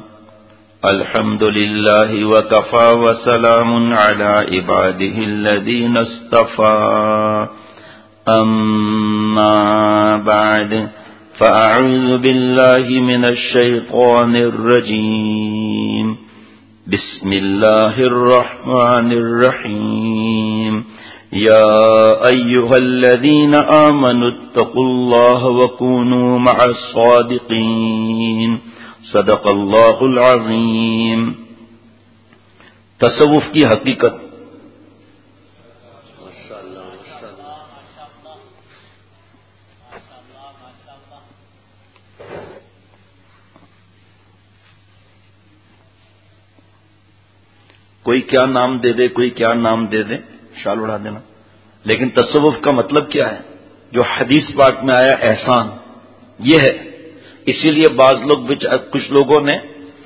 الحمدللہ وکفا وسلام علی عباده الذین اصطفى. اما بعد فاعوذ باللہ من الشیطان الرجیم. بسم اللہ الرحمن الرحیم. یا ایہا الذین آمنوا اتقوا اللہ وکونوا مع الصادقین. صدق اللہ العظیم. تصوف کی حقیقت کوئی کیا نام دے دے، کوئی کیا نام دے دے، شال اڑا دینا. لیکن تصوف کا مطلب کیا ہے؟ جو حدیث پاک میں آیا احسان، یہ ہے. اسی لیے بعض لوگ کچھ لوگوں نے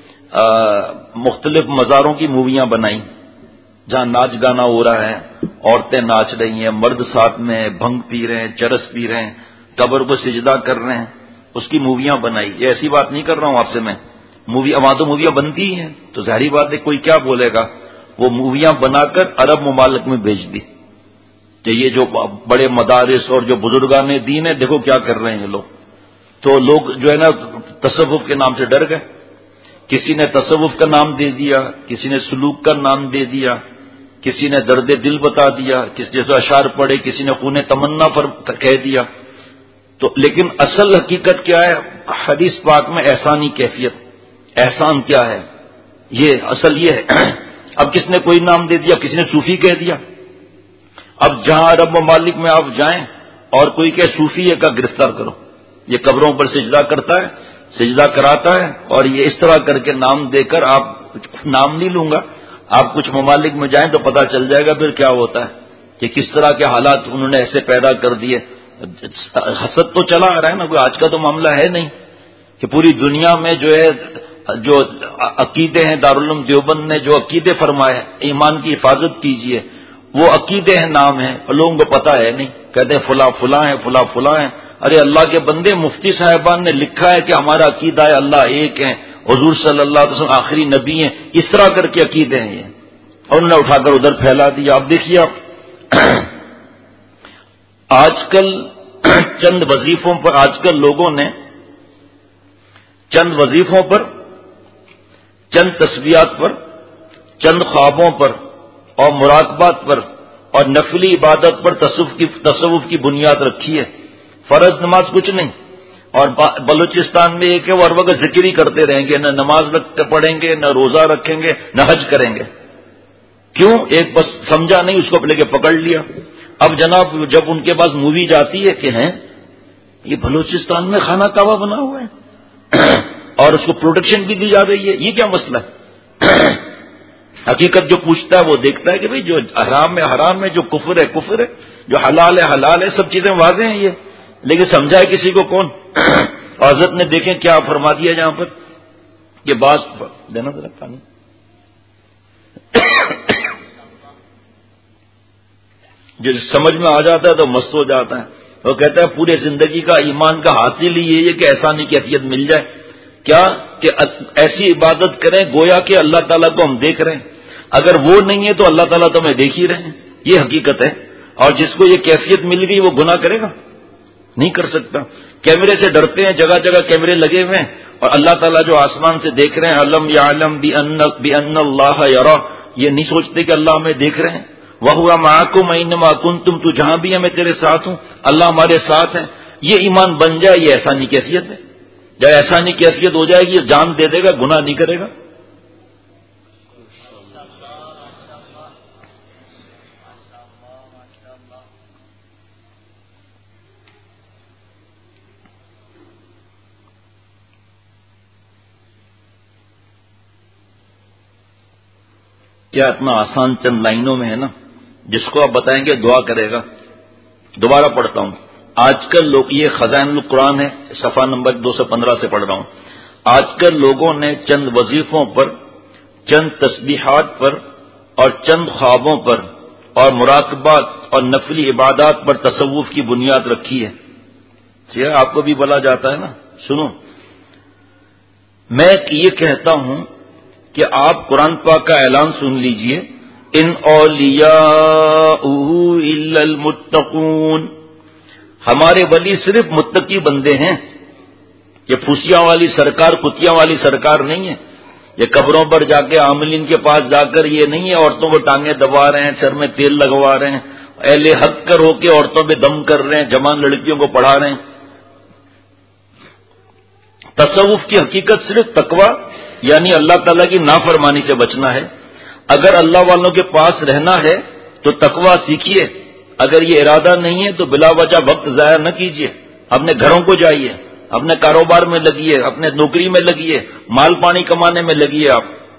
مختلف مزاروں کی موویاں بنائی جہاں ناچ گانا ہو رہا ہے، عورتیں ناچ رہی ہیں، مرد ساتھ میں بھنگ پی رہے ہیں، چرس پی رہے ہیں، قبر کو سجدہ کر رہے ہیں، اس کی موویاں بنائی. یہ ایسی بات نہیں کر رہا ہوں آپ سے میں، مووی وہاں تو موویاں بنتی ہی ہیں، تو ظاہری بات ہے کوئی کیا بولے گا. وہ موویاں بنا کر عرب ممالک میں بھیج دی کہ یہ جو بڑے مدارس اور جو بزرگان دین ہے دیکھو کیا کر رہے ہیں یہ لوگ. تو لوگ جو ہے نا تصوف کے نام سے ڈر گئے. کسی نے تصوف کا نام دے دیا، کسی نے سلوک کا نام دے دیا، کسی نے درد دل بتا دیا، کسی جیسے اشعار پڑھے، کسی نے خون تمنا پر کہہ دیا. تو لیکن اصل حقیقت کیا ہے؟ حدیث پاک میں احسانی کیفیت، احسان کیا ہے یہ اصل یہ ہے. اب کس نے کوئی نام دے دیا، کسی نے صوفی کہہ دیا. اب جہاں عرب ممالک میں آپ جائیں اور کوئی کہ صوفی ہے کا گرفتار کرو، یہ قبروں پر سجدہ کرتا ہے، سجدہ کراتا ہے، اور یہ اس طرح کر کے نام دے کر، آپ نام نہیں لوں گا، آپ کچھ ممالک میں جائیں تو پتہ چل جائے گا پھر کیا ہوتا ہے کہ کس طرح کے حالات انہوں نے ایسے پیدا کر دیے. حسد تو چلا آ رہا ہے نا، کوئی آج کا تو معاملہ ہے نہیں کہ پوری دنیا میں جو ہے جو عقیدے ہیں، دارالعلوم دیوبند نے جو عقیدے فرمائے ایمان کی حفاظت کیجیے، وہ عقیدے ہیں، نام ہیں، اور لوگوں کو پتہ ہے نہیں، کہتے ہیں فلاں فلاں ہیں، فلاں فلاں ہیں. ارے اللہ کے بندے، مفتی صاحبان نے لکھا ہے کہ ہمارا عقیدہ ہے اللہ ایک ہے، حضور صلی اللہ علیہ وسلم آخری نبی ہیں، اس طرح کر کے عقیدے ہیں یہ، اور انہوں نے اٹھا کر ادھر پھیلا دیا. اب دیکھیے آپ آج کل چند وظیفوں پر، آج کل لوگوں نے چند وظیفوں پر، چند تسبیحات پر، چند خوابوں پر اور مراقبات پر اور نفلی عبادت پر تصوف کی تصوف کی بنیاد رکھی ہے. فرض نماز کچھ نہیں. اور بلوچستان میں ایک ہے وہ ہر وقت ذکر ہی کرتے رہیں گے، نہ نماز پڑھیں گے، نہ روزہ رکھیں گے، نہ حج کریں گے. کیوں؟ ایک بس سمجھا نہیں، اس کو لے کے پکڑ لیا. اب جناب جب ان کے پاس مووی جاتی ہے کہ ہیں یہ بلوچستان میں خانہ کعبہ بنا ہوا ہے اور اس کو پروٹیکشن بھی دی جا رہی ہے، یہ کیا مسئلہ ہے؟ حقیقت جو پوچھتا ہے وہ دیکھتا ہے کہ بھئی جو حرام ہے حرام ہے، جو کفر ہے کفر ہے، جو حلال ہے حلال ہے، سب چیزیں واضح ہیں یہ، لیکن سمجھائے کسی کو کون؟ اور حضرت نے دیکھیں کیا فرما دیا جہاں پر کہ بعض دینا ذرا پانی جو سمجھ میں آ جاتا ہے تو مست ہو جاتا ہے. وہ کہتا ہے پورے زندگی کا ایمان کا حاصل ہی یہ ہے کہ ایسانی کیفیت مل جائے. کیا کہ ایسی عبادت کریں گویا کہ اللہ تعالیٰ کو ہم دیکھ رہے ہیں. اگر وہ نہیں ہے تو اللہ تعالیٰ تو ہمیں دیکھ ہی رہے ہیں، یہ حقیقت ہے. اور جس کو یہ کیفیت مل گئی وہ گناہ کرے گا؟ نہیں کر سکتا. کیمرے سے ڈرتے ہیں، جگہ جگہ کیمرے لگے ہوئے ہیں، اور اللہ تعالیٰ جو آسمان سے دیکھ رہے ہیں، علم یعلم بأن اللہ یرا، یہ نہیں سوچتے کہ اللہ ہمیں دیکھ رہے ہیں. وَهُوَ مَعَكُمْ أَيْنَمَا كُنتُمْ، تو جہاں بھی ہیں میں تیرے ساتھ ہوں، اللہ ہمارے ساتھ ہیں. یہ ایمان بن جائے، یہ احسانی کیفیت ہے. جب احسانی کیفیت ہو جائے گی جان دے دے گا، گناہ نہیں کرے گا. کیا اتنا آسان چند لائنوں میں ہے نا، جس کو آپ بتائیں گے دعا کرے گا. دوبارہ پڑھتا ہوں. آج کل لوگ، یہ خزائن القرآن ہے، صفحہ نمبر دو سو پندرہ سے پڑھ رہا ہوں. آج کل لوگوں نے چند وظیفوں پر، چند تسبیحات پر اور چند خوابوں پر اور مراقبات اور نفلی عبادات پر تصوف کی بنیاد رکھی ہے. ٹھیک ہے، آپ کو بھی بولا جاتا ہے نا. سنو، میں یہ کہتا ہوں کہ آپ قرآن پاک کا اعلان سن لیجئے، ان اولیاء الا المتقون، ہمارے ولی صرف متقی بندے ہیں. یہ پھوسیاں والی سرکار، کتیاں والی سرکار نہیں ہے. یہ قبروں پر جا کے عاملین کے پاس جا کر یہ نہیں ہے عورتوں کو ٹانگیں دبا رہے ہیں، سر میں تیل لگوا رہے ہیں، اہل حق کر ہو کے عورتوں پہ دم کر رہے ہیں، جوان لڑکیوں کو پڑھا رہے ہیں. تصوف کی حقیقت صرف تقوی یعنی اللہ تعالیٰ کی نافرمانی سے بچنا ہے. اگر اللہ والوں کے پاس رہنا ہے تو تقوی سیکھیے. اگر یہ ارادہ نہیں ہے تو بلا وجہ وقت ضائع نہ کیجیے. اپنے گھروں کو جائیے، اپنے کاروبار میں لگیے، اپنے نوکری میں لگیے، مال پانی کمانے میں لگیے. آپ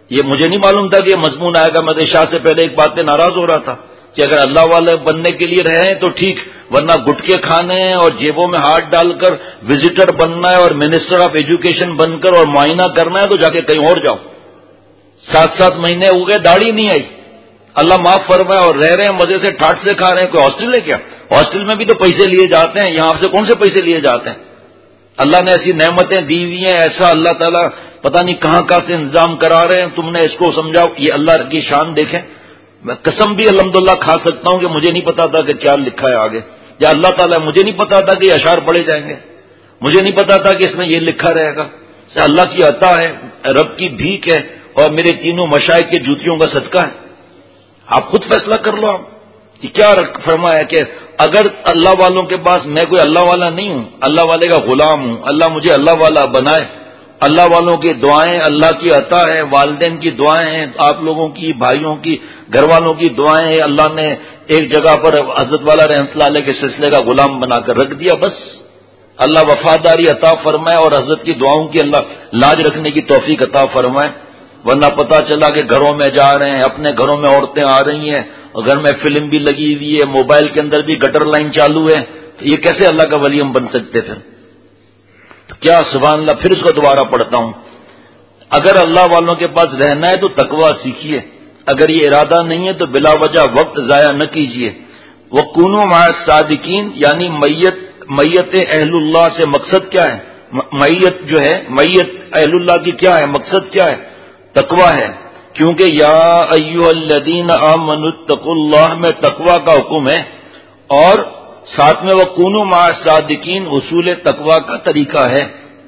یہ مجھے نہیں معلوم تھا کہ یہ مضمون آئے گا. میں شاہ سے پہلے ایک بات پہ ناراض ہو رہا تھا کہ اگر اللہ والے بننے کے لیے رہے تو ٹھیک، ورنہ گٹکے کھانے ہیں اور جیبوں میں ہاتھ ڈال کر وزٹر بننا ہے اور منسٹر آف ایجوکیشن بن کر اور معائنہ کرنا ہے تو جا کے کہیں اور جاؤ. سات سات مہینے ہو گئے داڑھی نہیں آئی، اللہ معاف فرمائے، اور رہ رہے ہیں مزے سے، ٹھاٹ سے کھا رہے ہیں. کوئی ہاسٹل ہے کیا؟ ہاسٹل میں بھی تو پیسے لیے جاتے ہیں، یہاں سے کون سے پیسے لیے جاتے ہیں؟ اللہ نے ایسی نعمتیں دی ہوئی ہیں، ایسا اللہ تعالیٰ پتہ نہیں کہاں کہاں سے انتظام کرا رہے ہیں. تم نے اس کو سمجھاؤ. یہ اللہ کی شان دیکھیں. میں قسم بھی الحمدللہ کھا سکتا ہوں کہ مجھے نہیں پتا تھا کہ کیا لکھا ہے آگے، یا اللہ تعالیٰ مجھے نہیں پتا تھا کہ یہ اشعار پڑھے جائیں گے، مجھے نہیں پتا تھا کہ اس میں یہ لکھا رہے گا. اللہ کی عطا ہے، رب کی بھیک ہے، اور میرے تینوں مشائخ کے جوتیوں کا صدقہ ہے. آپ خود فیصلہ کر لو آپ کہ کیا فرمایا کہ اگر اللہ والوں کے پاس، میں کوئی اللہ والا نہیں ہوں، اللہ والے کا غلام ہوں، اللہ مجھے اللہ والا بنائے. اللہ والوں کی دعائیں اللہ کی عطا ہے، والدین کی دعائیں ہیں، آپ لوگوں کی، بھائیوں کی، گھر والوں کی دعائیں ہیں. اللہ نے ایک جگہ پر حضرت والا رحمۃ اللہ علیہ کے سلسلے کا غلام بنا کر رکھ دیا. بس اللہ وفاداری عطا فرمائے اور حضرت کی دعاؤں کی اللہ لاج رکھنے کی توفیق عطا فرمائے. ورنہ پتا چلا کہ گھروں میں جا رہے ہیں، اپنے گھروں میں عورتیں آ رہی ہیں، اور گھر میں فلم بھی لگی ہوئی ہے، موبائل کے اندر بھی گٹر لائن چالو ہے، تو یہ کیسے اللہ کا ولی ہم بن سکتے پھر؟ تو کیا سبحان اللہ. پھر اس کو دوبارہ پڑھتا ہوں. اگر اللہ والوں کے پاس رہنا ہے تو تقویٰ سیکھیے، اگر یہ ارادہ نہیں ہے تو بلا وجہ وقت ضائع نہ کیجیے. وَكُونُوا مَعَ الصَّادِقِينَ، یعنی میت میت اہل اللہ سے مقصد کیا ہے؟ میت جو ہے، میت اہل اللہ کی کیا ہے مقصد؟ کیا ہے؟ تقویٰ ہے. کیونکہ یا ایھا الذین آمنوا اتقوا اللہ میں تقویٰ کا حکم ہے، اور ساتھ میں وَكُونُوا مَعَ الصَّادِقِينَ اصول تقویٰ کا طریقہ ہے.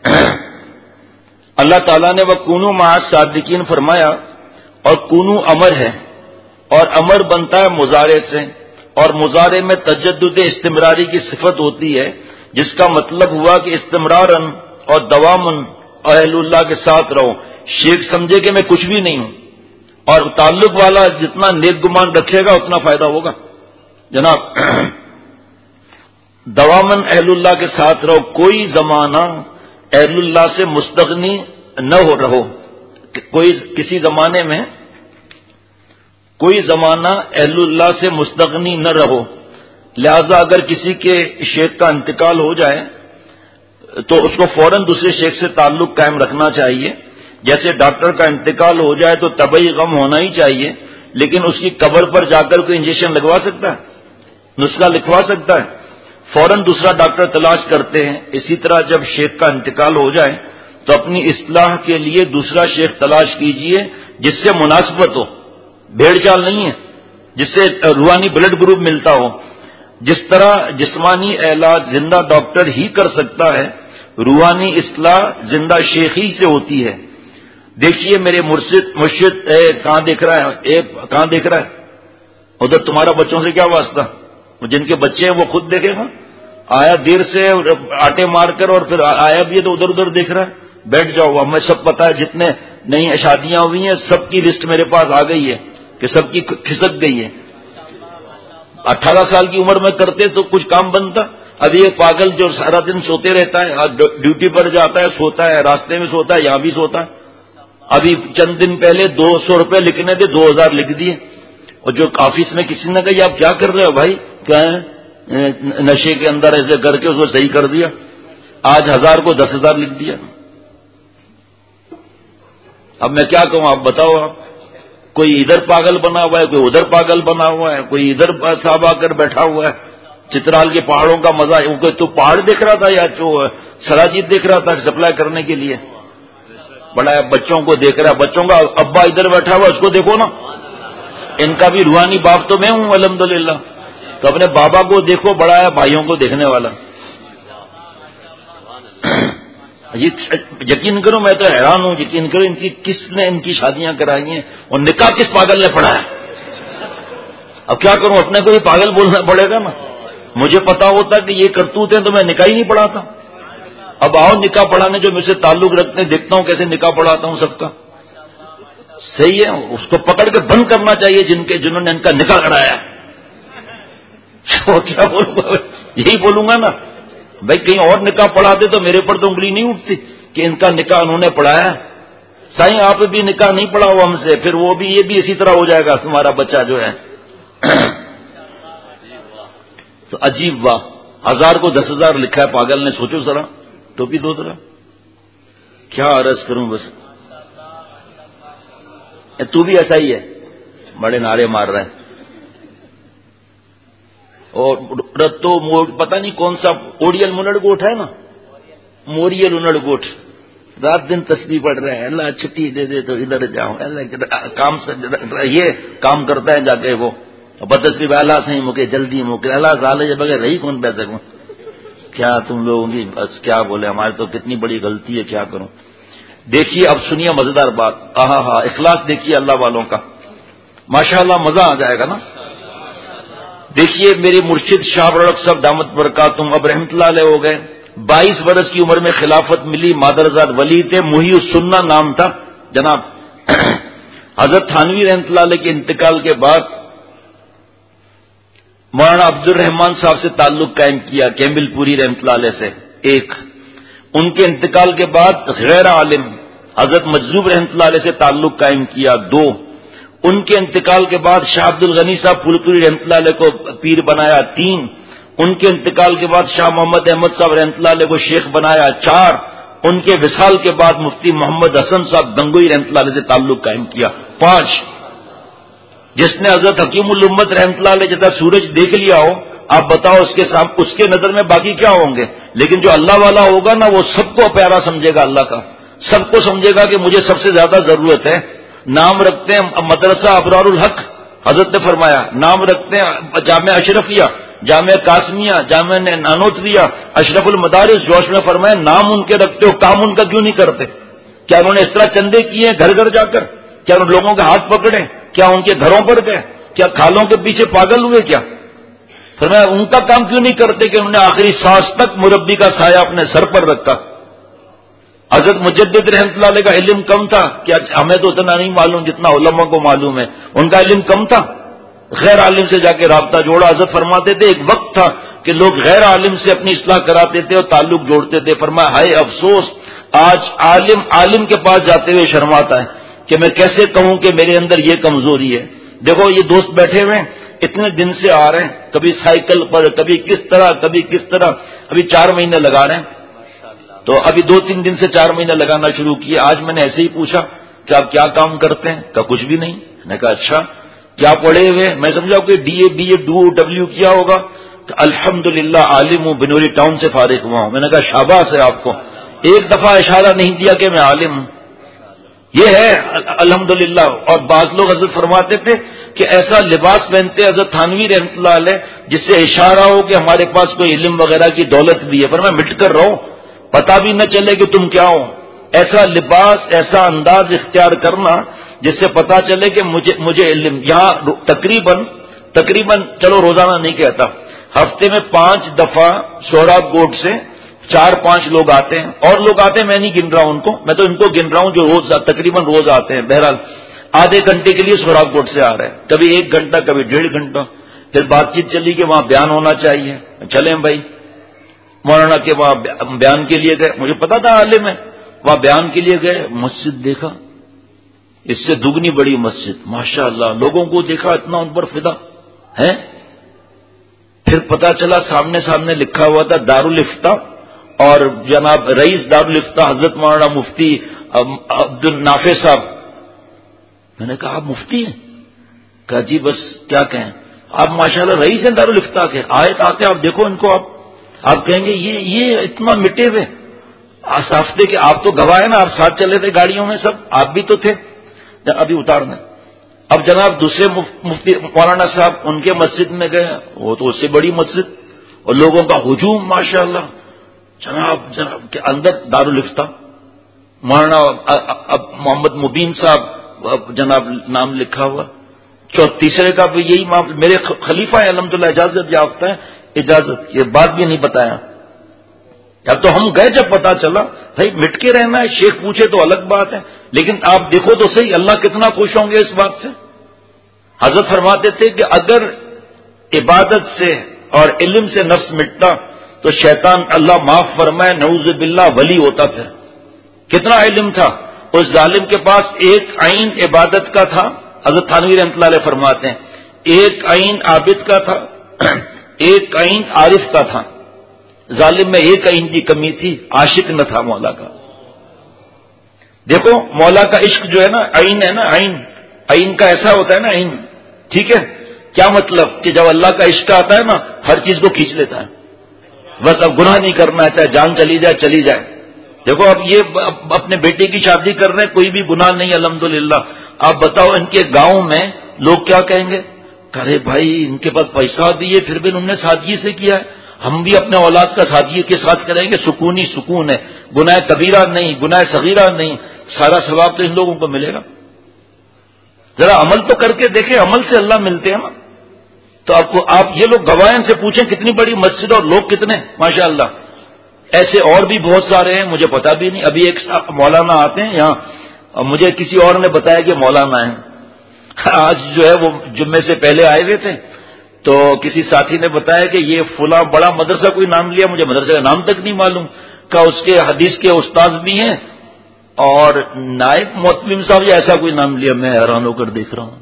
اللہ تعالیٰ نے وَكُونُوا مَعَ الصَّادِقِينَ فرمایا، اور کونو امر ہے، اور امر بنتا ہے مضارع سے، اور مضارع میں تجدد استمراری کی صفت ہوتی ہے، جس کا مطلب ہوا کہ استمرارن اور دوامن اہل اللہ کے ساتھ رہو. شیخ سمجھے کہ میں کچھ بھی نہیں ہوں، اور تعلق والا جتنا نیک گمان رکھے گا اتنا فائدہ ہوگا. جناب دوامن اہل اللہ کے ساتھ رہو، کوئی زمانہ اہل اللہ سے مستغنی نہ ہو رہو. کوئی کسی زمانے میں کوئی زمانہ اہل اللہ سے مستغنی نہ رہو. لہذا اگر کسی کے شیخ کا انتقال ہو جائے تو اس کو فوراً دوسرے شیخ سے تعلق قائم رکھنا چاہیے. جیسے ڈاکٹر کا انتقال ہو جائے تو طبعی غم ہونا ہی چاہیے، لیکن اس کی قبر پر جا کر کوئی انجیکشن لگوا سکتا ہے؟ نسخہ لکھوا سکتا ہے؟ فوراً دوسرا ڈاکٹر تلاش کرتے ہیں. اسی طرح جب شیخ کا انتقال ہو جائے تو اپنی اصلاح کے لیے دوسرا شیخ تلاش کیجئے جس سے مناسبت ہو، بھیڑ چال نہیں ہے، جس سے روحانی بلڈ گروپ ملتا ہو. جس طرح جسمانی علاج زندہ ڈاکٹر ہی کر سکتا ہے، روحانی اصلاح زندہ شیخ ہی سے ہوتی ہے. دیکھیے میرے مرشد مرشد اے کہاں دیکھ رہا ہے؟ اے کہاں دیکھ رہا ہے؟ ادھر تمہارا بچوں سے کیا واسطہ؟ جن کے بچے ہیں وہ خود دیکھے گا. آیا دیر سے آٹے مار کر اور پھر آیا بھی ہے تو ادھر ادھر دیکھ رہا ہے. بیٹھ جاؤ، ہمیں سب پتا ہے، جتنے نئی شادیاں ہوئی ہیں سب کی لسٹ میرے پاس آ گئی ہے کہ سب کی کھسک گئی ہے. اٹھارہ سال کی عمر میں کرتے تو کچھ کام بنتا. ابھی ایک پاگل جو سارا دن سوتے رہتا ہے، ڈیوٹی پر جاتا ہے سوتا ہے، راستے میں سوتا ہے، یہاں بھی سوتا ہے. ابھی چند دن پہلے دو سو روپے لکھنے تھے، دو ہزار لکھ دیے. اور جو آفس میں کسی نے کہا آپ کیا کر رہے ہو بھائی؟ کیا ہے نشے کے اندر ایسے کر کے اس کو صحیح کر دیا. آج ہزار کو دس ہزار لکھ دیا. اب میں کیا کہوں؟ آپ بتاؤ. آپ کوئی ادھر پاگل بنا ہوا ہے، کوئی ادھر پاگل بنا ہوا ہے، کوئی ادھر صاحب آ کر بیٹھا ہوا ہے. چترال کے پہاڑوں کا مزہ، کوئی تو پہاڑ دیکھ رہا تھا یا جو سراجید دیکھ رہا تھا سپلائی کرنے کے لیے؟ بڑا بچوں کو دیکھ رہا ہے. بچوں کا ابا ادھر بیٹھا ہوا، اس کو دیکھو نا. ان کا بھی روحانی باپ تو میں ہوں الحمدللہ. تو اپنے بابا کو دیکھو، بڑا ہے بھائیوں کو دیکھنے والا. یقین کرو میں تو حیران ہوں. یقین کرو ان کی کس نے ان کی شادیاں کرائی ہیں اور نکاح کس پاگل نے پڑھا ہے. اب کیا کروں، اپنے کو بھی پاگل بولنا پڑے گا نا. مجھے پتا ہوتا کہ یہ کرتوت ہیں تو میں نکاح ہی نہیں پڑھاتا. اب آؤ نکاح پڑھانے جو مجھ سے تعلق رکھتے ہیں، دیکھتا ہوں کیسے نکاح پڑھاتا ہوں سب کا. صحیح ہے، اس کو پکڑ کے بند کرنا چاہیے جن کے جنہوں نے ان کا نکاح کرایا. کیا بولوں گا؟ یہی بولوں گا نا بھائی. کہیں اور نکاح پڑھاتے تو میرے پر تو انگلی نہیں اٹھتی کہ ان کا نکاح انہوں نے پڑھایا. سائیں آپ بھی نکاح نہیں پڑھا ہوا ہم سے، پھر وہ بھی یہ بھی اسی طرح ہو جائے گا تمہارا بچہ جو ہے. تو عجیب واہ، ہزار کو دس ہزار لکھا ہے پاگل نے، سوچو ذرا. ٹوپی دو ذرا، کیا عرض کروں بس. تو بھی ایسا ہی ہے، بڑے نعرے مار رہے ہیں. اور رتو پتہ نہیں کون سا اوڑیل منڑ گوٹ ہے نا، موریل انڑ گوٹ، رات دن تسبیح پڑھ رہے ہیں. اللہ چھٹی دے دے تو ادھر جاؤں، اللہ کام سے یہ کام کرتا ہے جا کے وہ بدتسبیح، اللہ سے مکے جلدی مکے، اللہ تعالی بغیر رہی کون پہ سکوں. کیا تم لوگوں کی بس کیا بولے، ہمارے تو کتنی بڑی غلطی ہے، کیا کروں. دیکھیے اب سنیے مزیدار بات. ہاں ہاں اخلاص دیکھیے اللہ والوں کا، ماشاءاللہ مزہ آ جائے گا نا. دیکھیے میرے مرشد شاہ رڑک صاحب دامت برکاتہم اب رحمت اللہ علیہ ہو گئے. بائیس برس کی عمر میں خلافت ملی، مادرزاد ولی تھے، محی السنہ نام تھا جناب. حضرت تھانوی رحمت اللہ علیہ کے انتقال کے بعد مولانا عبد الرحمان صاحب سے تعلق قائم کیا، کیمل پوری رحمت اللہ علیہ سے. ایک ان کے انتقال کے بعد غیر عالم حضرت مجذوب رحمت اللہ علیہ سے تعلق قائم کیا. دو ان کے انتقال کے بعد شاہ عبد الغنی صاحب پھولپوری رحمت اللہ علیہ کو پیر بنایا. تین ان کے انتقال کے بعد شاہ محمد احمد صاحب رحمت اللہ علیہ کو شیخ بنایا. چار ان کے وصال کے بعد مفتی محمد حسن صاحب گنگوئی رحمت اللہ علیہ سے تعلق قائم کیا. پانچ جس نے حضرت حکیم الامت رحمت اللہ علیہ جیسا سورج دیکھ لیا ہو، آپ بتاؤ اس کے سام اس کے نظر میں باقی کیا ہوں گے. لیکن جو اللہ والا ہوگا نا وہ سب کو پیارا سمجھے گا، اللہ کا سب کو سمجھے گا کہ مجھے سب سے زیادہ ضرورت ہے. نام رکھتے ہیں مدرسہ ابرار الحق، حضرت نے فرمایا. نام رکھتے ہیں جامعہ اشرفیہ، جامعہ قاسمیہ، جامعہ نانوتویہ، اشرف المدارس. جوش میں فرمایا نام ان کے رکھتے ہو، کام ان کا کیوں نہیں کرتے؟ کیا انہوں نے اس طرح چندے کیے ہیں گھر گھر جا کر؟ کیا ان لوگوں کے ہاتھ پکڑے؟ کیا ان کے گھروں پر گئے؟ کیا کھالوں کے پیچھے پاگل ہوئے؟ کیا فرمایا ان کا کام کیوں نہیں کرتے کہ انہوں نے آخری سانس تک مربی کا سایہ اپنے سر پر رکھا. حضرت مجدد رحمت اللہ علیہ کا علم کم تھا کیا؟ ہمیں تو اتنا نہیں معلوم جتنا علماء کو معلوم ہے. ان کا علم کم تھا، غیر عالم سے جا کے رابطہ جوڑا. حضرت فرماتے تھے ایک وقت تھا کہ لوگ غیر عالم سے اپنی اصلاح کراتے تھے اور تعلق جوڑتے تھے. فرمایا ہائے افسوس، آج عالم عالم کے پاس جاتے ہوئے شرماتا ہے کہ میں کیسے کہوں کہ میرے اندر یہ کمزوری ہے. دیکھو یہ دوست بیٹھے ہوئے اتنے دن سے آ رہے ہیں، کبھی سائیکل پر، کبھی کس طرح کبھی کس طرح، ابھی چار مہینے لگا رہے ہیں. تو ابھی دو تین دن سے چار مہینے لگانا شروع کیے. آج میں نے ایسے ہی پوچھا کہ آپ کیا کام کرتے ہیں؟ کہا کچھ بھی نہیں. میں نے کہا اچھا کیا پڑھے ہوئے؟ میں سمجھا کہ ڈی اے بی اے ڈو ڈبلیو کیا ہوگا. کہ الحمدللہ عالم ہوں، بنوری ٹاؤن سے فارغ ہوا ہوں. میں نے کہا شاباش ہے آپ کو، ایک دفعہ اشارہ نہیں دیا کہ میں عالم ہوں. یہ ہے الحمدللہ. اور بعض لوگ حضرت فرماتے تھے کہ ایسا لباس پہنتے حضرت تھانوی رحمت اللہ علیہ جس سے اشارہ ہو کہ ہمارے پاس کوئی علم وغیرہ کی دولت بھی ہے. پر میں مٹ کر رہو، پتا بھی نہ چلے کہ تم کیا ہو. ایسا لباس، ایسا انداز اختیار کرنا جس سے پتا چلے کہ مجھے مجھے علم. یہاں تقریباً تقریباً چلو روزانہ نہیں کہتا، ہفتے میں پانچ دفعہ سہراب گوٹ سے چار پانچ لوگ آتے ہیں. اور لوگ آتے ہیں، میں نہیں گن رہا ہوں ان کو، میں تو ان کو گن رہا ہوں جو روز تقریباً روز آتے ہیں. بہرحال آدھے گھنٹے کے لیے سہراب کوٹ سے آ رہے ہیں، کبھی ایک گھنٹہ کبھی ڈیڑھ گھنٹہ. پھر بات چیت چلی کہ وہاں بیان ہونا چاہیے، چلیں بھائی. مولانا کے وہاں بیان کے لیے گئے، مجھے پتا تھا عالم ہے، وہاں بیان کے لیے گئے. مسجد دیکھا اس سے دگنی بڑی مسجد، ماشاء اللہ. لوگوں کو دیکھا اتنا ان پر فدا ہے. پھر پتا چلا سامنے سامنے لکھا ہوا تھا دارالفتہ، اور جناب رئیس دارالفتہ حضرت مولانا مفتی عبد النافع صاحب. میں نے کہا آپ مفتی ہیں؟ کہا جی بس کیا کہیں، آپ ماشاءاللہ رئیس ہیں دارالفتہ کے. آئے آتے آپ دیکھو ان کو، آپ آپ کہیں گے یہ یہ اتنا مٹے ہوئے صافتے کہ آپ تو گواہ ہیں نا، آپ ساتھ چلے تھے گاڑیوں میں سب، آپ بھی تو تھے. ابھی اتارنا. اب جناب دوسرے مفتی مولانا صاحب ان کے مسجد میں گئے، وہ تو اس سے بڑی مسجد، اور لوگوں کا ہجوم ماشاءاللہ. جناب جناب کے اندر دارالفتہ مولانا محمد مبین صاحب جناب نام لکھا ہوا. تیسرے کا بھی یہی معاملہ، میرے خلیفہ ہیں الحمدللہ، اجازت یافتہ ہیں. اجازت یہ بات بھی نہیں بتایا. اب تو ہم گئے جب پتا چلا بھائی مٹ کے رہنا ہے. شیخ پوچھے تو الگ بات ہے، لیکن آپ دیکھو تو صحیح اللہ کتنا خوش ہوں گے اس بات سے. حضرت فرماتے تھے کہ اگر عبادت سے اور علم سے نفس مٹتا تو شیطان اللہ معاف فرمائے نعوذ باللہ ولی ہوتا تھا. کتنا علم تھا، اس ظالم کے پاس ایک عین عبادت کا تھا، حضرت تھانوی رحمۃ اللہ علیہ فرماتے ہیں ایک عین عابد کا تھا، ایک عین عارف کا تھا، ظالم میں ایک عین کی کمی تھی، عاشق نہ تھا مولا کا۔ دیکھو مولا کا عشق جو ہے نا عین ہے نا، عین عین کا ایسا ہوتا ہے نا عین، ٹھیک ہے، کیا مطلب کہ جب اللہ کا عشق آتا ہے نا ہر چیز کو کھینچ لیتا ہے، بس اب گناہ نہیں کرنا ہے، چاہے جان چلی جائے چلی جائے۔ دیکھو اب یہ اپنے بیٹے کی شادی کر رہے ہیں، کوئی بھی گناہ نہیں الحمدللہ۔ آپ بتاؤ ان کے گاؤں میں لوگ کیا کہیں گے، ارے بھائی ان کے پاس پیسہ بھی ہے پھر بھی انہوں نے سادگی سے کیا ہے، ہم بھی اپنے اولاد کا سادگی کے ساتھ کریں گے، سکون ہی سکون ہے، گناہ کبیرہ نہیں، گناہ صغیرہ نہیں، سارا ثواب تو ان لوگوں کو ملے گا۔ ذرا عمل تو کر کے دیکھیں، عمل سے اللہ ملتے ہیں نا۔ تو آپ کو آپ یہ لوگ گواہن سے پوچھیں کتنی بڑی مسجد اور لوگ کتنے ماشاءاللہ، ایسے اور بھی بہت سارے ہیں مجھے پتا بھی نہیں۔ ابھی ایک مولانا آتے ہیں یہاں، مجھے کسی اور نے بتایا کہ مولانا ہیں، آج جو ہے وہ جمعے سے پہلے آئے ہوئے تھے، تو کسی ساتھی نے بتایا کہ یہ فلاں بڑا مدرسہ کوئی نام لیا، مجھے مدرسے کا نام تک نہیں معلوم، کہ اس کے حدیث کے استاذ بھی ہیں اور نائب مؤتمم صاحب یا ایسا کوئی نام لیا۔ میں حیران ہو کر دیکھ رہا ہوں،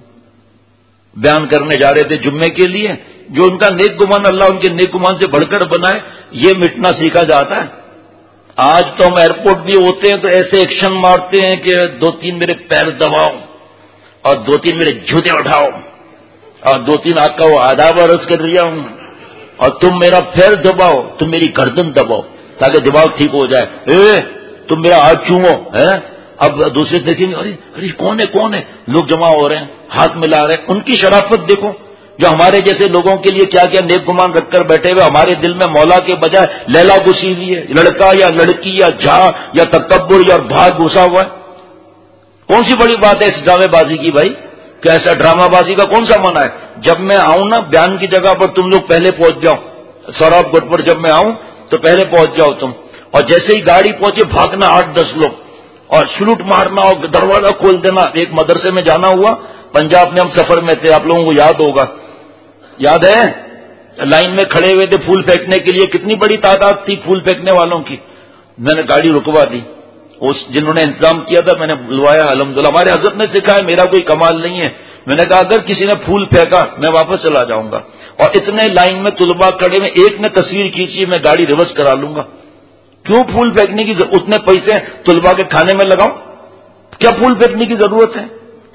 بیان کرنے جا رہے تھے جمعے کے لیے، جو ان کا نیک گمان اللہ ان کے نیک گمان سے بڑھ کر بنائے، یہ مٹنا سیکھا جاتا ہے۔ آج تو ہم ایئرپورٹ بھی ہوتے ہیں تو ایسے ایکشن مارتے ہیں کہ دو تین میرے پیر دباؤ اور دو تین میرے جوتے اٹھاؤ اور دو تین آقا وہ آداب عرض کر رہا ہوں اور تم میرا پیر دباؤ، تم میری گردن دباؤ تاکہ دماغ ٹھیک ہو جائے، اے تم میرا ہاتھ چومو ہے۔ اب دوسرے دیکھیں گے ارے ارے کون ہے کون ہے، لوگ جمع ہو رہے ہیں ہاتھ ملا رہے ہیں، ان کی شرافت دیکھو، جو ہمارے جیسے لوگوں کے لیے کیا کیا نیک گمان رکھ کر بیٹھے ہوئے، ہمارے دل میں مولا کے بجائے لیلا گھسی ہوئی ہے، لڑکا یا لڑکی یا جھا یا تکبر یا بھاگ گھسا ہوا ہے۔ کون سی بڑی بات ہے اس ڈرامے بازی کی بھائی، کہ ایسا ڈرامہ بازی کا کون سا منع ہے؟ جب میں آؤں نا بیان کی جگہ پر تم لوگ پہلے پہنچ جاؤ، سوراب گڑھ پر جب میں آؤں تو پہلے پہنچ جاؤ تم، اور جیسے ہی گاڑی پہنچے بھاگنا آٹھ دس لوگ اور سلوٹ مارنا اور دروازہ کھول دینا۔ ایک مدرسے میں جانا ہوا پنجاب میں، ہم سفر میں تھے، آپ لوگوں کو یاد ہوگا، یاد ہے لائن میں کھڑے ہوئے تھے پھول پھینکنے کے لیے، کتنی بڑی تعداد تھی پھول پھینکنے والوں کی، میں نے گاڑی رکوا دی، اس جنہوں نے انتظام کیا تھا میں نے بلوایا، الحمدللہ ہمارے حضرت نے سکھایا، میرا کوئی کمال نہیں ہے، میں نے کہا اگر کسی نے پھول پھینکا میں واپس چلا جاؤں گا، اور اتنے لائن میں طلباء کھڑے میں ایک نے تصویر کھینچی میں گاڑی ریورس کرا لوں گا، کیوں پھول پھینکنے کی ضرورت؟ اتنے پیسے طلباء کے کھانے میں لگاؤں، کیا پھول پھینکنے کی ضرورت ہے؟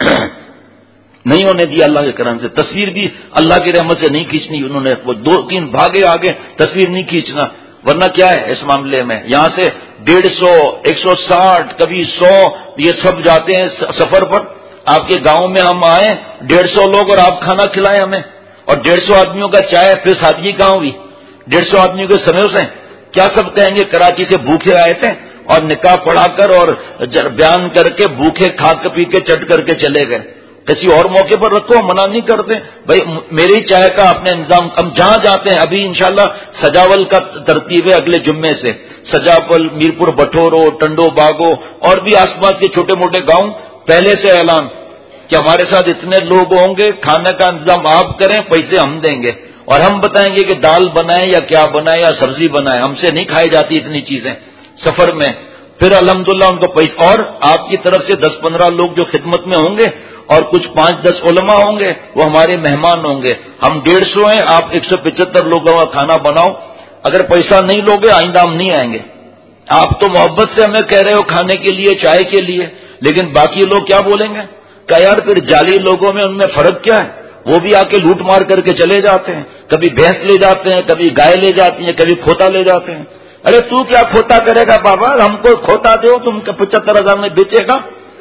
نہیں ہونے دیا اللہ کے کرم سے، تصویر بھی اللہ کی رحمت سے نہیں کھینچنی انہوں نے، وہ دو تین بھاگے آگے تصویر نہیں کھینچنا، ورنہ کیا ہے اس معاملے میں، یہاں سے ڈیڑھ سو ایک سو ساٹھ کبھی سو یہ سب جاتے ہیں سفر پر، آپ کے گاؤں میں ہم آئے ڈیڑھ سو لوگ اور آپ کھانا کھلائیں ہمیں، اور ڈیڑھ سو آدمیوں کا چائے، پھر سادگی کہاں ہوئی؟ ڈیڑھ سو آدمیوں کے سموسے، کیا سب کہیں گے کراچی سے بھوکے آئے تھے اور نکاح پڑھا کر اور بیان کر کے بھوکے کھا کے پی کے چٹ کر کے چلے گئے، کسی اور موقع پر رکھو، منع نہیں کرتے بھائی، میری چائے کا اپنے انتظام، ہم جہاں جاتے ہیں، ابھی انشاءاللہ سجاول کا ترتیب ہے اگلے جمعے سے، سجاول، میرپور بٹورو، ٹنڈو باغو اور بھی آس پاس کے چھوٹے موٹے گاؤں، پہلے سے اعلان کہ ہمارے ساتھ اتنے لوگ ہوں گے، کھانے کا انتظام آپ کریں، پیسے ہم دیں گے، اور ہم بتائیں گے کہ دال بنائیں یا کیا بنائیں یا سبزی بنائیں، ہم سے نہیں کھائی جاتی اتنی چیزیں سفر میں، پھر الحمدللہ ان کو پیسے، اور آپ کی طرف سے دس پندرہ لوگ جو خدمت میں ہوں گے اور کچھ پانچ دس علماء ہوں گے وہ ہمارے مہمان ہوں گے، ہم ڈیڑھ سو ہیں، آپ ایک سو پچہتر لوگوں کا کھانا بناؤ، اگر پیسہ نہیں لوگے آئندہ ہم نہیں آئیں گے، آپ تو محبت سے ہمیں کہہ رہے ہو کھانے کے لیے چائے کے لیے، لیکن باقی لوگ کیا بولیں گے کہ یار پھر جعلی لوگوں میں ان میں فرق کیا ہے، وہ بھی آ کے لوٹ مار کر کے چلے جاتے ہیں، کبھی بھینس لے جاتے ہیں، کبھی گائے لے جاتی ہیں، کبھی کھوتا لے جاتے ہیں، ارے تو کیا کھوتا کرے گا بابا، ہم کو کھوتا دو، تم پچہتر ہزار میں بیچے گا؟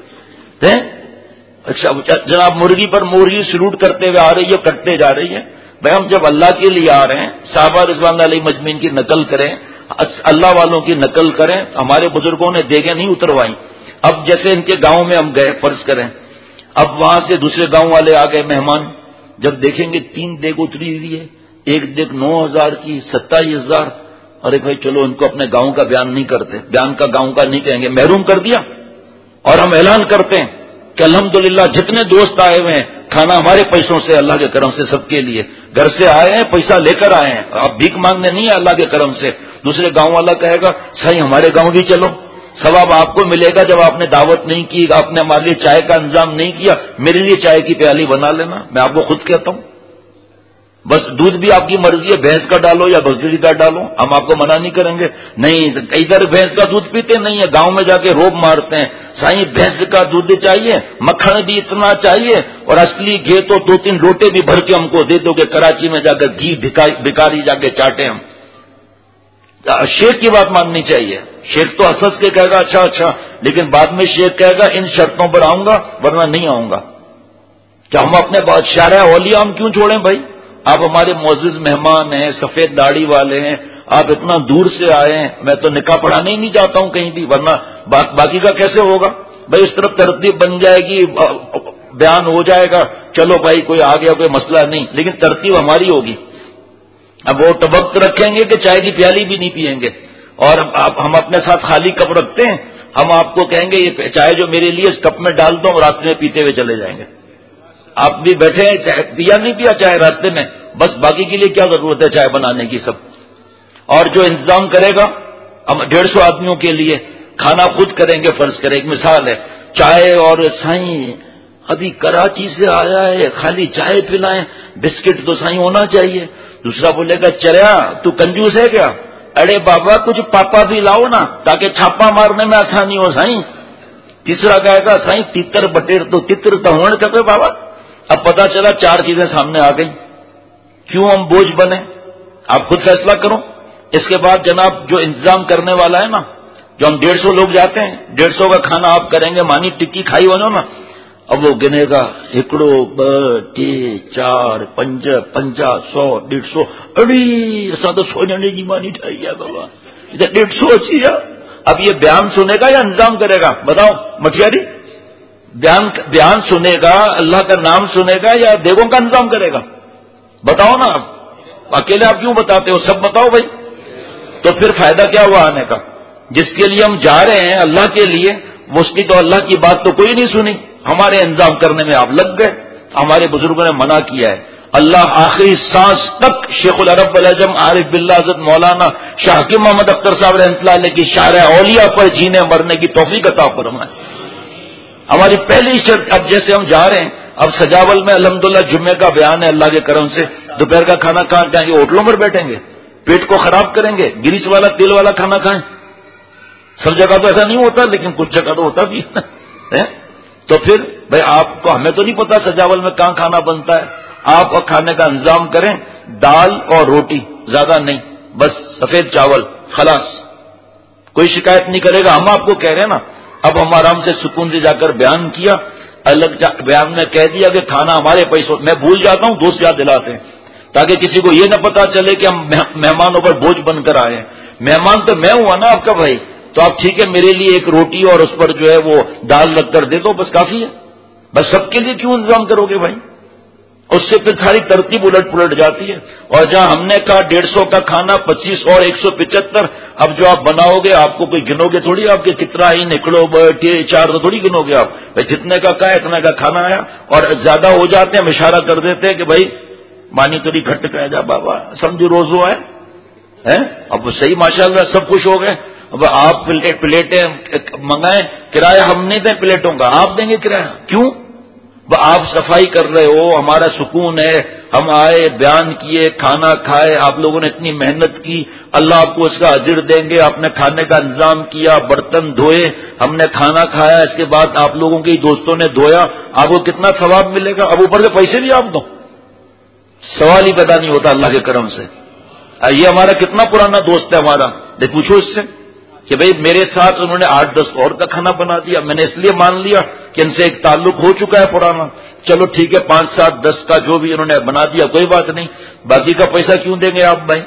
اچھا جناب مرغی پر مرغی سلوٹ کرتے ہوئے آ رہی ہے، کٹتے جا رہی ہے، بھائی ہم جب اللہ کے لیے آ رہے ہیں، صحابہ رضوان اللہ علیہ مجمعین کی نقل کریں، اللہ والوں کی نقل کریں، ہمارے بزرگوں نے دیگیں نہیں اتروائی، اب جیسے ان کے گاؤں میں ہم گئے فرض کریں، اب وہاں سے دوسرے گاؤں والے آ گئے مہمان، جب دیکھیں گے تین دیگ اتری ہوئی ہے، ایک دیگ نو ہزار کی، ستائیس ہزار، ارے بھائی چلو ان کو اپنے گاؤں کا بیان نہیں کرتے، بیان کا گاؤں کا نہیں کہیں گے، محروم کر دیا، اور ہم اعلان کرتے ہیں کہ الحمدللہ جتنے دوست آئے ہوئے ہیں کھانا ہمارے پیسوں سے، اللہ کے کرم سے سب کے لیے، گھر سے آئے ہیں پیسہ لے کر آئے ہیں، آپ بھیک مانگنے نہیں ہے، اللہ کے کرم سے، دوسرے گاؤں والا کہے گا صحیح ہمارے گاؤں بھی چلو، ثواب آپ کو ملے گا جب آپ نے دعوت نہیں کی، آپ نے ہمارے لیے چائے کا انتظام نہیں کیا، میرے لیے چائے کی پیالی بنا لینا، میں آپ کو خود کہتا ہوں۔ بس دودھ بھی آپ کی مرضی ہے، بھینس کا ڈالو یا بکری کا ڈالو، ہم آپ کو منع نہیں کریں گے۔ نہیں ادھر بھینس کا دودھ پیتے نہیں ہے، گاؤں میں جا کے روب مارتے ہیں، سائیں بھینس کا دودھ چاہیے، مکھن بھی اتنا چاہیے، اور اصلی گھی تو دو تین لوٹے بھی بھر کے ہم کو دے دو گے، کراچی میں جا کر گھی بھکاری جا کے چاٹے ہم۔ شیخ کی بات ماننی چاہیے، شیخ تو ہنس کے کہے گا اچھا اچھا، لیکن بعد میں شیخ کہے گا ان شرطوں پر آؤں گا ورنہ نہیں آؤں گا۔ کیا ہم اپنے شارع اولیاء ہم کیوں چھوڑیں بھائی؟ آپ ہمارے معزز مہمان ہیں، سفید داڑھی والے ہیں، آپ اتنا دور سے آئے ہیں، میں تو نکاح پڑھانے ہی نہیں جاتا ہوں کہیں بھی، ورنہ باقی کا کیسے ہوگا بھائی؟ اس طرف ترتیب بن جائے گی، بیان ہو جائے گا، چلو بھائی کوئی آ گیا کوئی مسئلہ نہیں، لیکن ترتیب ہماری ہوگی۔ اب وہ وقت رکھیں گے کہ چائے کی پیالی بھی نہیں پئیں گے، اور ہم اپنے ساتھ خالی کپ رکھتے ہیں، ہم آپ کو کہیں گے یہ چائے جو میرے لیے اس کپ میں ڈال دو، اور راستے میں پیتے ہوئے چلے جائیں گے۔ آپ بھی بیٹھے ہیں، چائے پیا نہیں پیا چائے راستے میں، بس باقی کے لیے کیا ضرورت ہے چائے بنانے کی سب۔ اور جو انتظام کرے گا، ہم ڈیڑھ سو آدمیوں کے لیے کھانا خود کریں گے، فرض کریں، ایک مثال ہے، چائے اور سائیں ابھی کراچی سے آیا ہے، خالی چائے پلائیں، بسکٹ تو سائیں ہونا چاہیے۔ دوسرا بولے گا چریا تو کنجوس ہے کیا؟ ارے بابا کچھ پاپا بھی لاؤ نا تاکہ چھاپا مارنے میں آسانی ہو سائیں۔ تیسرا کہے گا سائیں تیتر بٹیر تو تیتر تو ہونے چکے بابا۔ اب پتا چلا چار چیزیں سامنے آ گئی، کیوں ہم بوجھ بنے؟ آپ خود فیصلہ کرو۔ اس کے بعد جناب جو انتظام کرنے والا ہے نا، جو ہم ڈیڑھ سو لوگ جاتے ہیں، ڈیڑھ سو کا کھانا آپ کریں گے، مانی ٹکی کھائی ہو نا، اب وہ گنے گا ہکڑو ب ٹی چار پنج پنجا سو ڈیڑھ سو، اڑی ایسا تو سو جنے کی مانی ٹھائی ہے بابا، ادھر ڈیڑھ سو اچھی ہے۔ اب یہ بیان سنے گا یا انتظام کرے گا؟ بتاؤ مٹھیاری، بیان بیان سنے گا، اللہ کا نام سنے گا یا دیگوں کا انتظام کرے گا؟ بتاؤ نا، آپ اکیلے آپ کیوں بتاتے ہو؟ سب بتاؤ بھائی۔ تو پھر فائدہ کیا ہوا آنے کا؟ جس کے لیے ہم جا رہے ہیں اللہ کے لیے، اس کی تو اللہ کی بات تو کوئی نہیں سنی، ہمارے انتظام کرنے میں آپ لگ گئے۔ ہمارے بزرگوں نے منع کیا ہے، اللہ آخری سانس تک شیخ العرب العجم عارف باللہ حضرت مولانا شاہ حکیم محمد اختر صاحب رحمۃ اللہ علیہ کی شارع اولیاء پر جینے مرنے کی توفیق عطا فرمائے۔ ہماری پہلی شرط، اب جیسے ہم جا رہے ہیں، اب سجاول میں الحمدللہ جمعے کا بیان ہے اللہ کے کرم سے، دوپہر کا کھانا کہاں جائیں گے؟ ہوٹلوں پر بیٹھیں گے، پیٹ کو خراب کریں گے، گریس والا تیل والا کھانا کھائیں؟ سب جگہ تو ایسا نہیں ہوتا، لیکن کچھ جگہ تو ہوتا بھی ہے۔ تو پھر بھائی آپ کو، ہمیں تو نہیں پتا سجاول میں کہاں کھانا بنتا ہے، آپ کھانے کا انتظام کریں، دال اور روٹی، زیادہ نہیں، بس سفید چاول، خلاص، کوئی شکایت نہیں کرے گا۔ ہم آپ کو کہہ رہے ہیں نا، اب ہم آرام سے سکون سے جا کر بیان کیا، الگ بیان میں کہہ دیا کہ کھانا ہمارے پیسوں، میں بھول جاتا ہوں، دوست یاد دلاتے ہیں تاکہ کسی کو یہ نہ پتا چلے کہ ہم مہمانوں پر بوجھ بن کر آئے ہیں۔ مہمان تو میں ہوا نا آپ کا بھائی، تو آپ ٹھیک ہے میرے لیے ایک روٹی اور اس پر جو ہے وہ دال رکھ کر دے دو، بس کافی ہے۔ بس سب کے لیے کیوں انتظام کرو گے بھائی؟ اس سے پھر ساری ترتیب الٹ پلٹ جاتی ہے۔ اور جہاں ہم نے کہا ڈیڑھ سو کا کھانا پچیس اور ایک سو پچہتر، اب جو آپ بناؤ گے آپ کو کوئی گنو گے تھوڑی، آپ کے کتنا ہی نکلو بیٹھے چار تو تھوڑی گنو گے آپ، بھائی جتنے کا کہا اتنے کا کھانا آیا، اور زیادہ ہو جاتے ہیں ہم اشارہ کر دیتے ہیں کہ بھائی مانی تھوڑی گھٹ کہہ جا بابا، سمجھو روزو ہے۔ اب صحیح ماشاءاللہ سب خوش ہو گئے۔ اب آپ پلیٹیں منگائیں، کرایہ ہم نہیں دیں پلیٹوں کا، آپ دیں گے کرایہ، کیوں؟ آپ صفائی کر رہے ہو، ہمارا سکون ہے، ہم آئے بیان کیے، کھانا کھائے، آپ لوگوں نے اتنی محنت کی، اللہ آپ کو اس کا اجر دیں گے۔ آپ نے کھانے کا انتظام کیا، برتن دھوئے، ہم نے کھانا کھایا، اس کے بعد آپ لوگوں کے دوستوں نے دھویا، آپ کو کتنا ثواب ملے گا؟ اب اوپر سے پیسے بھی آپ دو، سوال ہی پیدا نہیں ہوتا اللہ کے کرم سے۔ یہ ہمارا کتنا پرانا دوست ہے ہمارا، دیکھ پوچھو اس سے کہ بھئی میرے ساتھ انہوں نے آٹھ دس اور کا کھانا بنا دیا، میں نے اس لیے مان لیا کہ ان سے ایک تعلق ہو چکا ہے پرانا، چلو ٹھیک ہے پانچ سات دس کا جو بھی انہوں نے بنا دیا کوئی بات نہیں، باقی کا پیسہ کیوں دیں گے آپ بھائی؟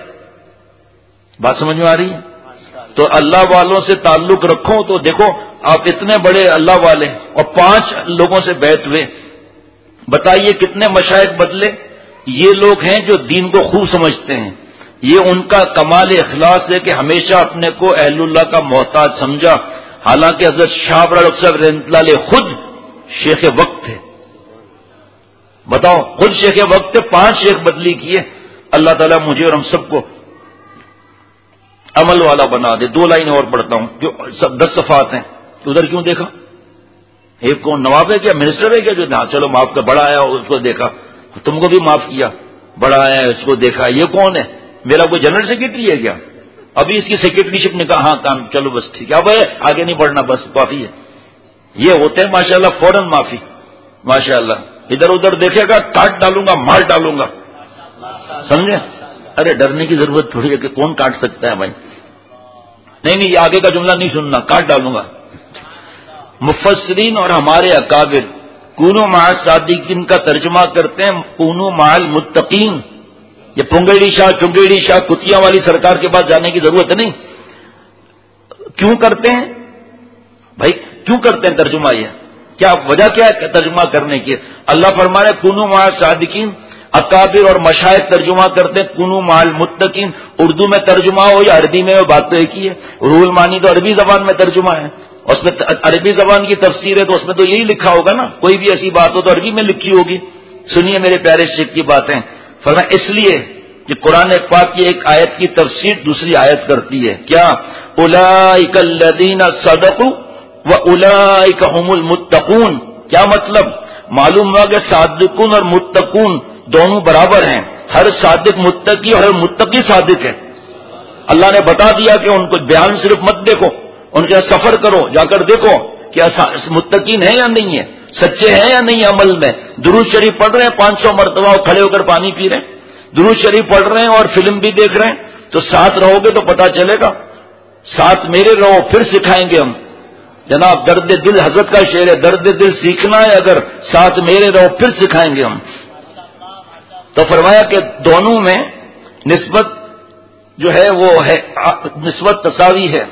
بات سمجھ میں آ رہی ہے؟ تو اللہ والوں سے تعلق رکھو۔ تو دیکھو آپ اتنے بڑے اللہ والے اور پانچ لوگوں سے بیعت ہوئے، بتائیے کتنے مشائخ بدلے؟ یہ لوگ ہیں جو دین کو خوب سمجھتے ہیں، یہ ان کا کمال اخلاص ہے کہ ہمیشہ اپنے کو اہل اللہ کا محتاج سمجھا، حالانکہ حضرت شاہ رحمۃ اللہ علیہ خود شیخ وقت تھے۔ بتاؤ، خود شیخ وقت تھے، پانچ شیخ بدلی کیے۔ اللہ تعالیٰ مجھے اور ہم سب کو عمل والا بنا دے. دو لائنیں اور پڑھتا ہوں جو سب دس صفحات ہیں. ادھر کیوں دیکھا؟ ایک کون نواب ہے کیا منسٹر ہے کیا جو ہاں چلو معاف کر, بڑا آیا اس کو دیکھا, تم کو بھی معاف کیا, بڑا آیا اس کو دیکھا. یہ کون ہے؟ میرا کوئی جنرل سیکرٹری ہے کیا؟ ابھی اس کی سیکرٹری شپ نے کہا ہاں کام چلو بس ٹھیک ہے, اب آگے نہیں بڑھنا بس کافی ہے. یہ ہوتے ہیں ماشاءاللہ فوراً معافی. ماشاءاللہ ادھر ادھر دیکھے گا کاٹ ڈالوں گا مار ڈالوں گا, سمجھے؟ ارے ڈرنے کی ضرورت تھوڑی ہے کہ کون کاٹ سکتا ہے بھائی. نہیں نہیں یہ آگے کا جملہ نہیں سننا, کاٹ ڈالوں گا. مفسرین اور ہمارے اکابر کونو مع الصادقین کا ترجمہ کرتے ہیں کونو مع المتقین. یہ پنگیڑی شاہ چنگیڑی شاہ کتیاں والی سرکار کے پاس جانے کی ضرورت نہیں. کیوں کرتے ہیں بھائی, کیوں کرتے ہیں ترجمہ؟ یہ کیا وجہ کیا ہے ترجمہ کرنے کی؟ اللہ فرما رہے کونو مع الصادقین. اکابر اور مشائخ ترجمہ کرتے ہیں کونو مع المتقین. اردو میں ترجمہ ہو یا عربی میں, وہ بات تو ایک ہی ہے. روح المعانی تو عربی زبان میں ترجمہ ہے, اس میں عربی زبان کی تفسیر ہے تو اس میں تو یہی لکھا ہوگا نا. کوئی بھی ایسی بات ہو تو عربی میں لکھی ہوگی. سنیے میرے پیارے شیخ کی باتیں. فرمایا اس لیے کہ قرآن پاک کی ایک آیت کی تفسیر دوسری آیت کرتی ہے. کیا؟ اولئک الذین صدقوا واولئک هم المتقون. کیا مطلب؟ معلوم ہوا کہ صادقون اور متقون دونوں برابر ہیں. ہر صادق متقی اور ہر متقی صادق ہے. اللہ نے بتا دیا کہ ان کو بیان صرف مت دیکھو, ان کے سفر کرو, جا کر دیکھو کیا متقین ہیں یا نہیں ہے, سچے ہیں یا نہیں عمل میں. درود شریف پڑھ رہے ہیں پانچ سو مرتبہ اور کھڑے ہو کر پانی پی رہے ہیں. درود شریف پڑھ رہے ہیں اور فلم بھی دیکھ رہے ہیں. تو ساتھ رہو گے تو پتا چلے گا. ساتھ میرے رہو پھر سکھائیں گے ہم. جناب درد دل حضرت کا شعر ہے, درد دل سیکھنا ہے اگر ساتھ میرے رہو پھر سکھائیں گے ہم. تو فرمایا کہ دونوں میں نسبت جو ہے وہ ہے نسبت تساوی ہے,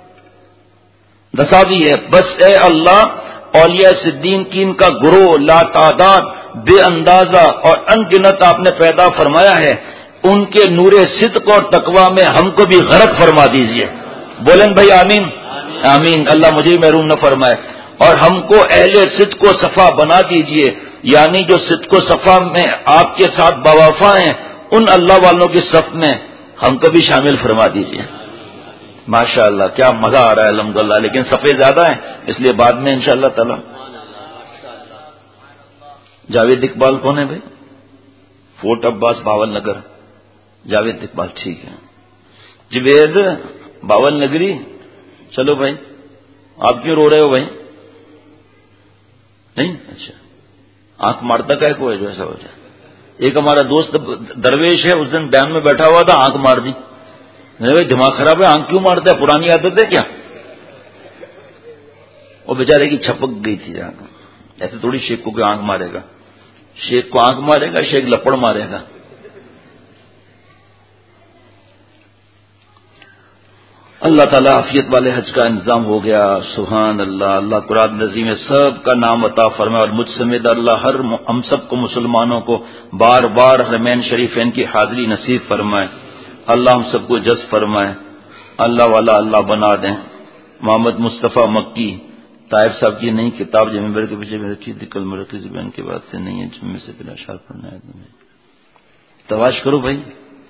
تساوی ہے. بس اے اللہ اولیاء صدیقین کا گروہ لا تعداد بے اندازہ اور ان گنت آپ نے پیدا فرمایا ہے. ان کے نور صدق اور تقوی میں ہم کو بھی غرق فرما دیجئے. بولیں بھائی آمین آمین. اللہ مجھے بھی محروم نہ فرمائے. اور ہم کو اہل صدق و صفا بنا دیجئے, یعنی جو صدق و صفا میں آپ کے ساتھ باوفا ہیں ان اللہ والوں کی صف میں ہم کو بھی شامل فرما دیجئے. ماشاء اللہ کیا مزہ آ رہا ہے الحمدللہ. لیکن صفحے زیادہ ہیں اس لیے بعد میں انشاءاللہ تعالی. جاوید اقبال کون ہے بھائی؟ Fort Abbas Bahawalnagar. جاوید اقبال ٹھیک ہے. جوید باول نگری. چلو بھائی آپ کیوں رو رہے ہو بھائی؟ نہیں اچھا آنکھ مارتا کا کو ہے جو ایسا ہو جائے. ایک ہمارا دوست درویش ہے, اس دن بیان میں بیٹھا ہوا تھا, آنکھ مار دی. بھائی دماغ خراب ہے, آنکھ کیوں مارتا ہے, پرانی عادت ہے کیا؟ وہ بیچارے کی چھپک گئی تھی آنکھ. ایسے تھوڑی شیخ کو آنکھ مارے گا, شیخ کو آنکھ مارے گا, شیخ لپڑ مارے گا. اللہ تعالیٰ عافیت والے حج کا انتظام ہو گیا. سبحان اللہ. اللہ قرآن نظیم میں سب کا نام عطا فرمائے اور مجھ سمیت اللہ ہر ہم سب کو مسلمانوں کو بار بار حرمین شریفین کی حاضری نصیب فرمائے. اللہ ہم سب کو جذب فرمائے. اللہ والا اللہ بنا دیں. محمد مصطفیٰ مکی طائب صاحب کی نئی کتاب جو ممبر کے پیچھے میں رکھی تھی کل مرکزی زبان کے بعد سے نہیں ہے, جمعے سے پہلے اشعار پڑھنا ہے. تلاش کرو بھائی,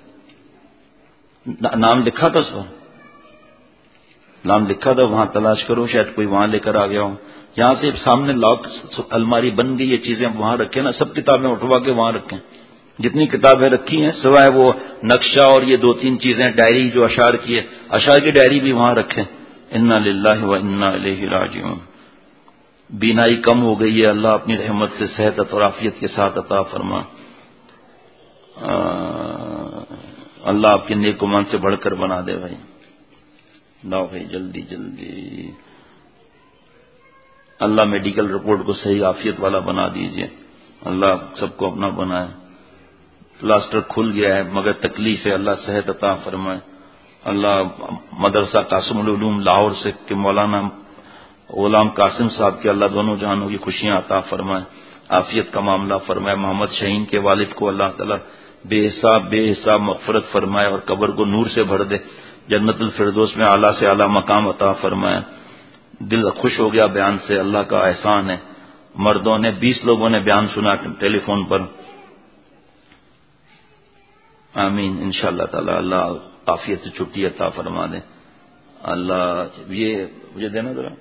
نام لکھا تھا اس کو, نام لکھا تھا وہاں تلاش کرو, شاید کوئی وہاں لے کر آ گیا ہوں. یہاں سے سامنے لاک الماری بن گئی, یہ چیزیں وہاں رکھیں نا, سب کتابیں اٹھوا کے وہاں رکھیں. جتنی کتابیں رکھی ہیں سوائے وہ نقشہ اور یہ دو تین چیزیں, ڈائری جو اشعار کی ہے, اشعار کی ڈائری بھی وہاں رکھیں. انا للہ و انا الیہ راجعون. بینائی کم ہو گئی ہے, اللہ اپنی رحمت سے صحت اور عافیت کے ساتھ عطا فرما. اللہ آپ کے نیک گمان سے بڑھ کر بنا دے بھائی. لاؤ بھائی جلدی جلدی. اللہ میڈیکل رپورٹ کو صحیح عافیت والا بنا دیجئے. اللہ سب کو اپنا بنائے. پلاسٹر کھل گیا ہے مگر تکلیف ہے, اللہ صحت عطا فرمائے. اللہ مدرسہ قاسم العلوم لاہور سے کہ مولانا غلام قاسم صاحب کے اللہ دونوں جہانوں کی خوشیاں عطا فرمائے, عافیت کا معاملہ فرمائے. محمد شہین کے والد کو اللہ تعالیٰ بے حساب بے حساب مغفرت فرمائے اور قبر کو نور سے بھر دے. جنت الفردوس میں اعلیٰ سے اعلیٰ مقام عطا فرمائے. دل خوش ہو گیا بیان سے, اللہ کا احسان ہے. مردوں نے بیس لوگوں نے بیان سنا ٹیلی فون پر. آمین انشاءاللہ تعالی. اللہ عافیت سے چھٹی عطا فرما دیں اللہ. یہ مجھے دینا ذرا.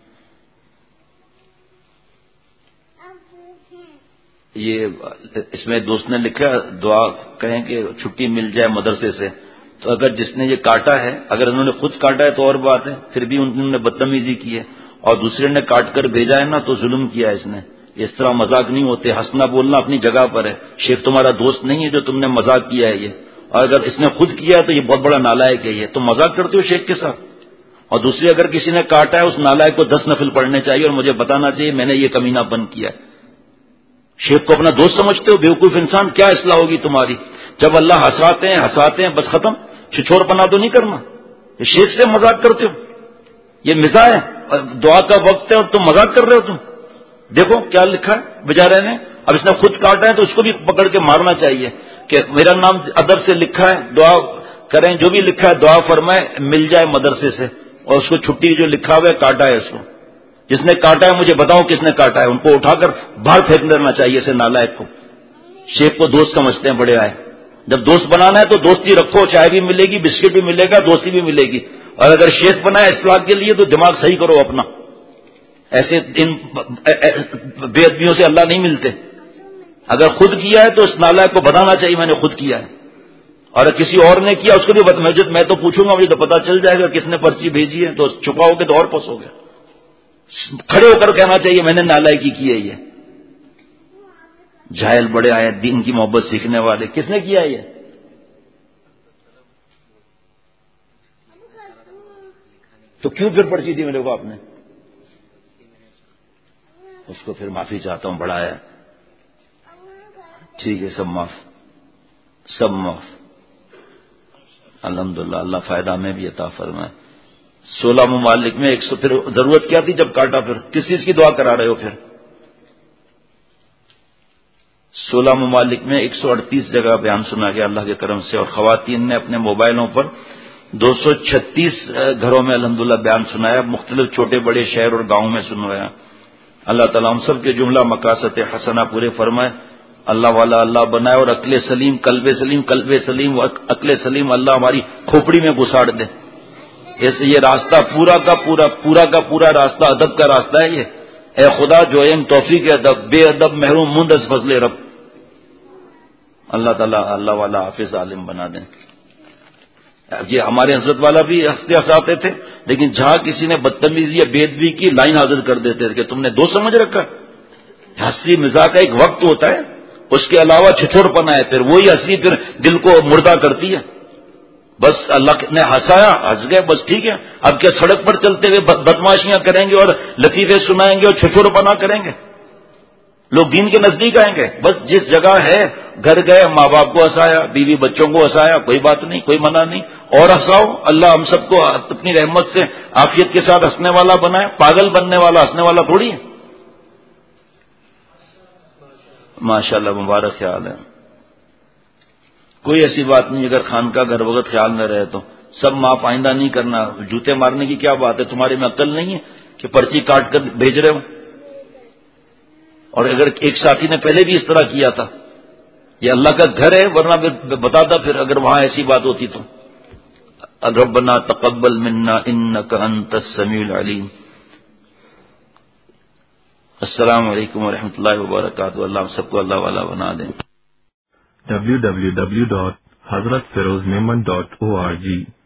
یہ اس میں دوست نے لکھا دعا کہیں کہ چھٹی مل جائے مدرسے سے. تو اگر جس نے یہ کاٹا ہے اگر انہوں نے خود کاٹا ہے تو اور بات ہے, پھر بھی انہوں نے بدتمیزی کی ہے, اور دوسرے نے کاٹ کر بھیجا ہے نا تو ظلم کیا ہے اس نے. اس طرح مذاق نہیں ہوتے, ہنسنا بولنا اپنی جگہ پر ہے. شیخ تمہارا دوست نہیں ہے جو تم نے مذاق کیا ہے یہ, اور اگر اس نے خود کیا ہے تو یہ بہت بڑا نالائق ہے. یہ تم مذاق کرتے ہو شیخ کے ساتھ. اور دوسری اگر کسی نے کاٹا ہے اس نالائق کو دس نفل پڑھنے چاہیے اور مجھے بتانا چاہیے میں نے یہ کمینہ پن کیا ہے. شیخ کو اپنا دوست سمجھتے ہو بیوقوف انسان, کیا اصلاح ہوگی تمہاری؟ جب اللہ ہنساتے ہیں ہنساتے ہیں بس ختم, چھچور پنا تو نہیں کرنا. یہ شیخ سے مذاق کرتے ہو, یہ مزاح ہے, دعا کا وقت ہے اور تم مذاق کر رہے ہو. تم دیکھو کیا لکھا ہے بیچارے نے. اب اس نے خود کاٹا ہے تو اس کو بھی پکڑ کے مارنا چاہیے کہ میرا نام ادب سے لکھا ہے, دعا کریں جو بھی لکھا ہے دعا فرمائے مل جائے مدرسے سے, اور اس کو چھٹی جو لکھا ہوا ہے کاٹا ہے اس کو. جس نے کاٹا ہے مجھے بتاؤ کس نے کاٹا ہے, ان کو اٹھا کر باہر پھینک دینا چاہیے اسے نالائق کو. شیخ کو دوست سمجھتے ہیں بڑے آئے. جب دوست بنانا ہے تو دوستی رکھو, چائے بھی ملے گی بسکٹ بھی ملے گا دوستی بھی ملے گی. اور اگر شیخ بنا ہے اصلاح کے لیے تو دماغ صحیح کرو اپنا. ایسے ان بے ادبیوں سے اللہ نہیں ملتے. اگر خود کیا ہے تو اس نالائق کو بتانا چاہیے میں نے خود کیا ہے, اور کسی اور نے کیا اس کو بھی بتا, میں تو پوچھوں گا مجھے تو پتا چل جائے گا کس نے پرچی بھیجی ہے. تو چھپاؤ گے تو اور پس ہو گیا. کھڑے ہو کر کہنا چاہیے میں نے نالائکی کی ہے. یہ جاہل بڑے آئے دین کی محبت سیکھنے والے, کس نے کیا یہ؟ تو کیوں پھر پرچی دی میرے کو آپ نے؟ اس کو پھر معافی چاہتا ہوں, بڑا ہے ٹھیک ہے, سب معاف سب معاف الحمدللہ. اللہ فائدہ میں بھی عطا فرمائے. سولہ ممالک میں ایک سو, پھر ضرورت کیا تھی جب کاٹا؟ پھر کس چیز کی دعا کرا رہے ہو؟ پھر سولہ ممالک میں ایک سو اڑتیس جگہ بیان سنا گیا اللہ کے کرم سے, اور خواتین نے اپنے موبائلوں پر دو سو چھتیس گھروں میں الحمدللہ بیان سنایا, مختلف چھوٹے بڑے شہر اور گاؤں میں سنوایا. اللہ تعالیٰ ہم سب کے جملہ مقاصد حسنہ پورے فرمائے, اللہ والا اللہ بنائے, اور عقل سلیم قلب سلیم قلب سلیم عقل سلیم اللہ ہماری کھوپڑی میں گھساڑ دے. ایسے یہ راستہ پورا کا پورا پورا کا پورا راستہ ادب کا راستہ ہے یہ. اے خدا جو ایم توفیق ادب, بے ادب محروم مند از فضل رب. اللہ تعالیٰ اللہ والا حافظ عالم بنا دیں. یہ ہمارے حضرت والا بھی ہنستے ہنساتے تھے, لیکن جہاں کسی نے بدتمیزی یا بے ادبی کی لائن حاضر کر دیتے تھے کہ تم نے دو سمجھ رکھا. ہنسی مزاح کا ایک وقت ہوتا ہے, اس کے علاوہ چھچوڑ پنا ہے, پھر وہی ہنسی پھر دل کو مردہ کرتی ہے. بس اللہ نے ہنسایا ہنس گئے بس ٹھیک ہے. اب کیا سڑک پر چلتے ہوئے بدماشیاں کریں گے اور لطیفے سنائیں گے اور چھچوڑ پنا کریں گے؟ لوگ دین کے نزدیک آئیں گے. بس جس جگہ ہے گھر گئے, ماں باپ کو ہنسایا, بیوی بچوں کو ہنسایا, کوئی بات نہیں, کوئی منع نہیں, اور ہنساؤ. اللہ ہم سب کو اپنی رحمت سے عافیت کے ساتھ ہنسنے والا بنائے. پاگل بننے والا ہنسنے والا تھوڑی ہے. ماشاءاللہ مبارک خیال ہے. کوئی ایسی بات نہیں اگر خان کا گھر وقت خیال میں رہے تو سب معاف, آئندہ نہیں کرنا. جوتے مارنے کی کیا بات ہے؟ تمہارے میں عقل نہیں ہے کہ پرچی کاٹ کر بھیج رہے ہو؟ اور اگر ایک ساتھی نے پہلے بھی اس طرح کیا تھا, یہ اللہ کا گھر ہے, ورنہ بتاتا پھر اگر وہاں ایسی بات ہوتی تو. ربنا تقبل منا انک انت السمیع العلیم. السلام علیکم ورحمۃ اللہ وبرکاتہ. اللہ سب کو اللہ والا بنا دیں. W W W dot Hazrat Feroz Memon dot O R جی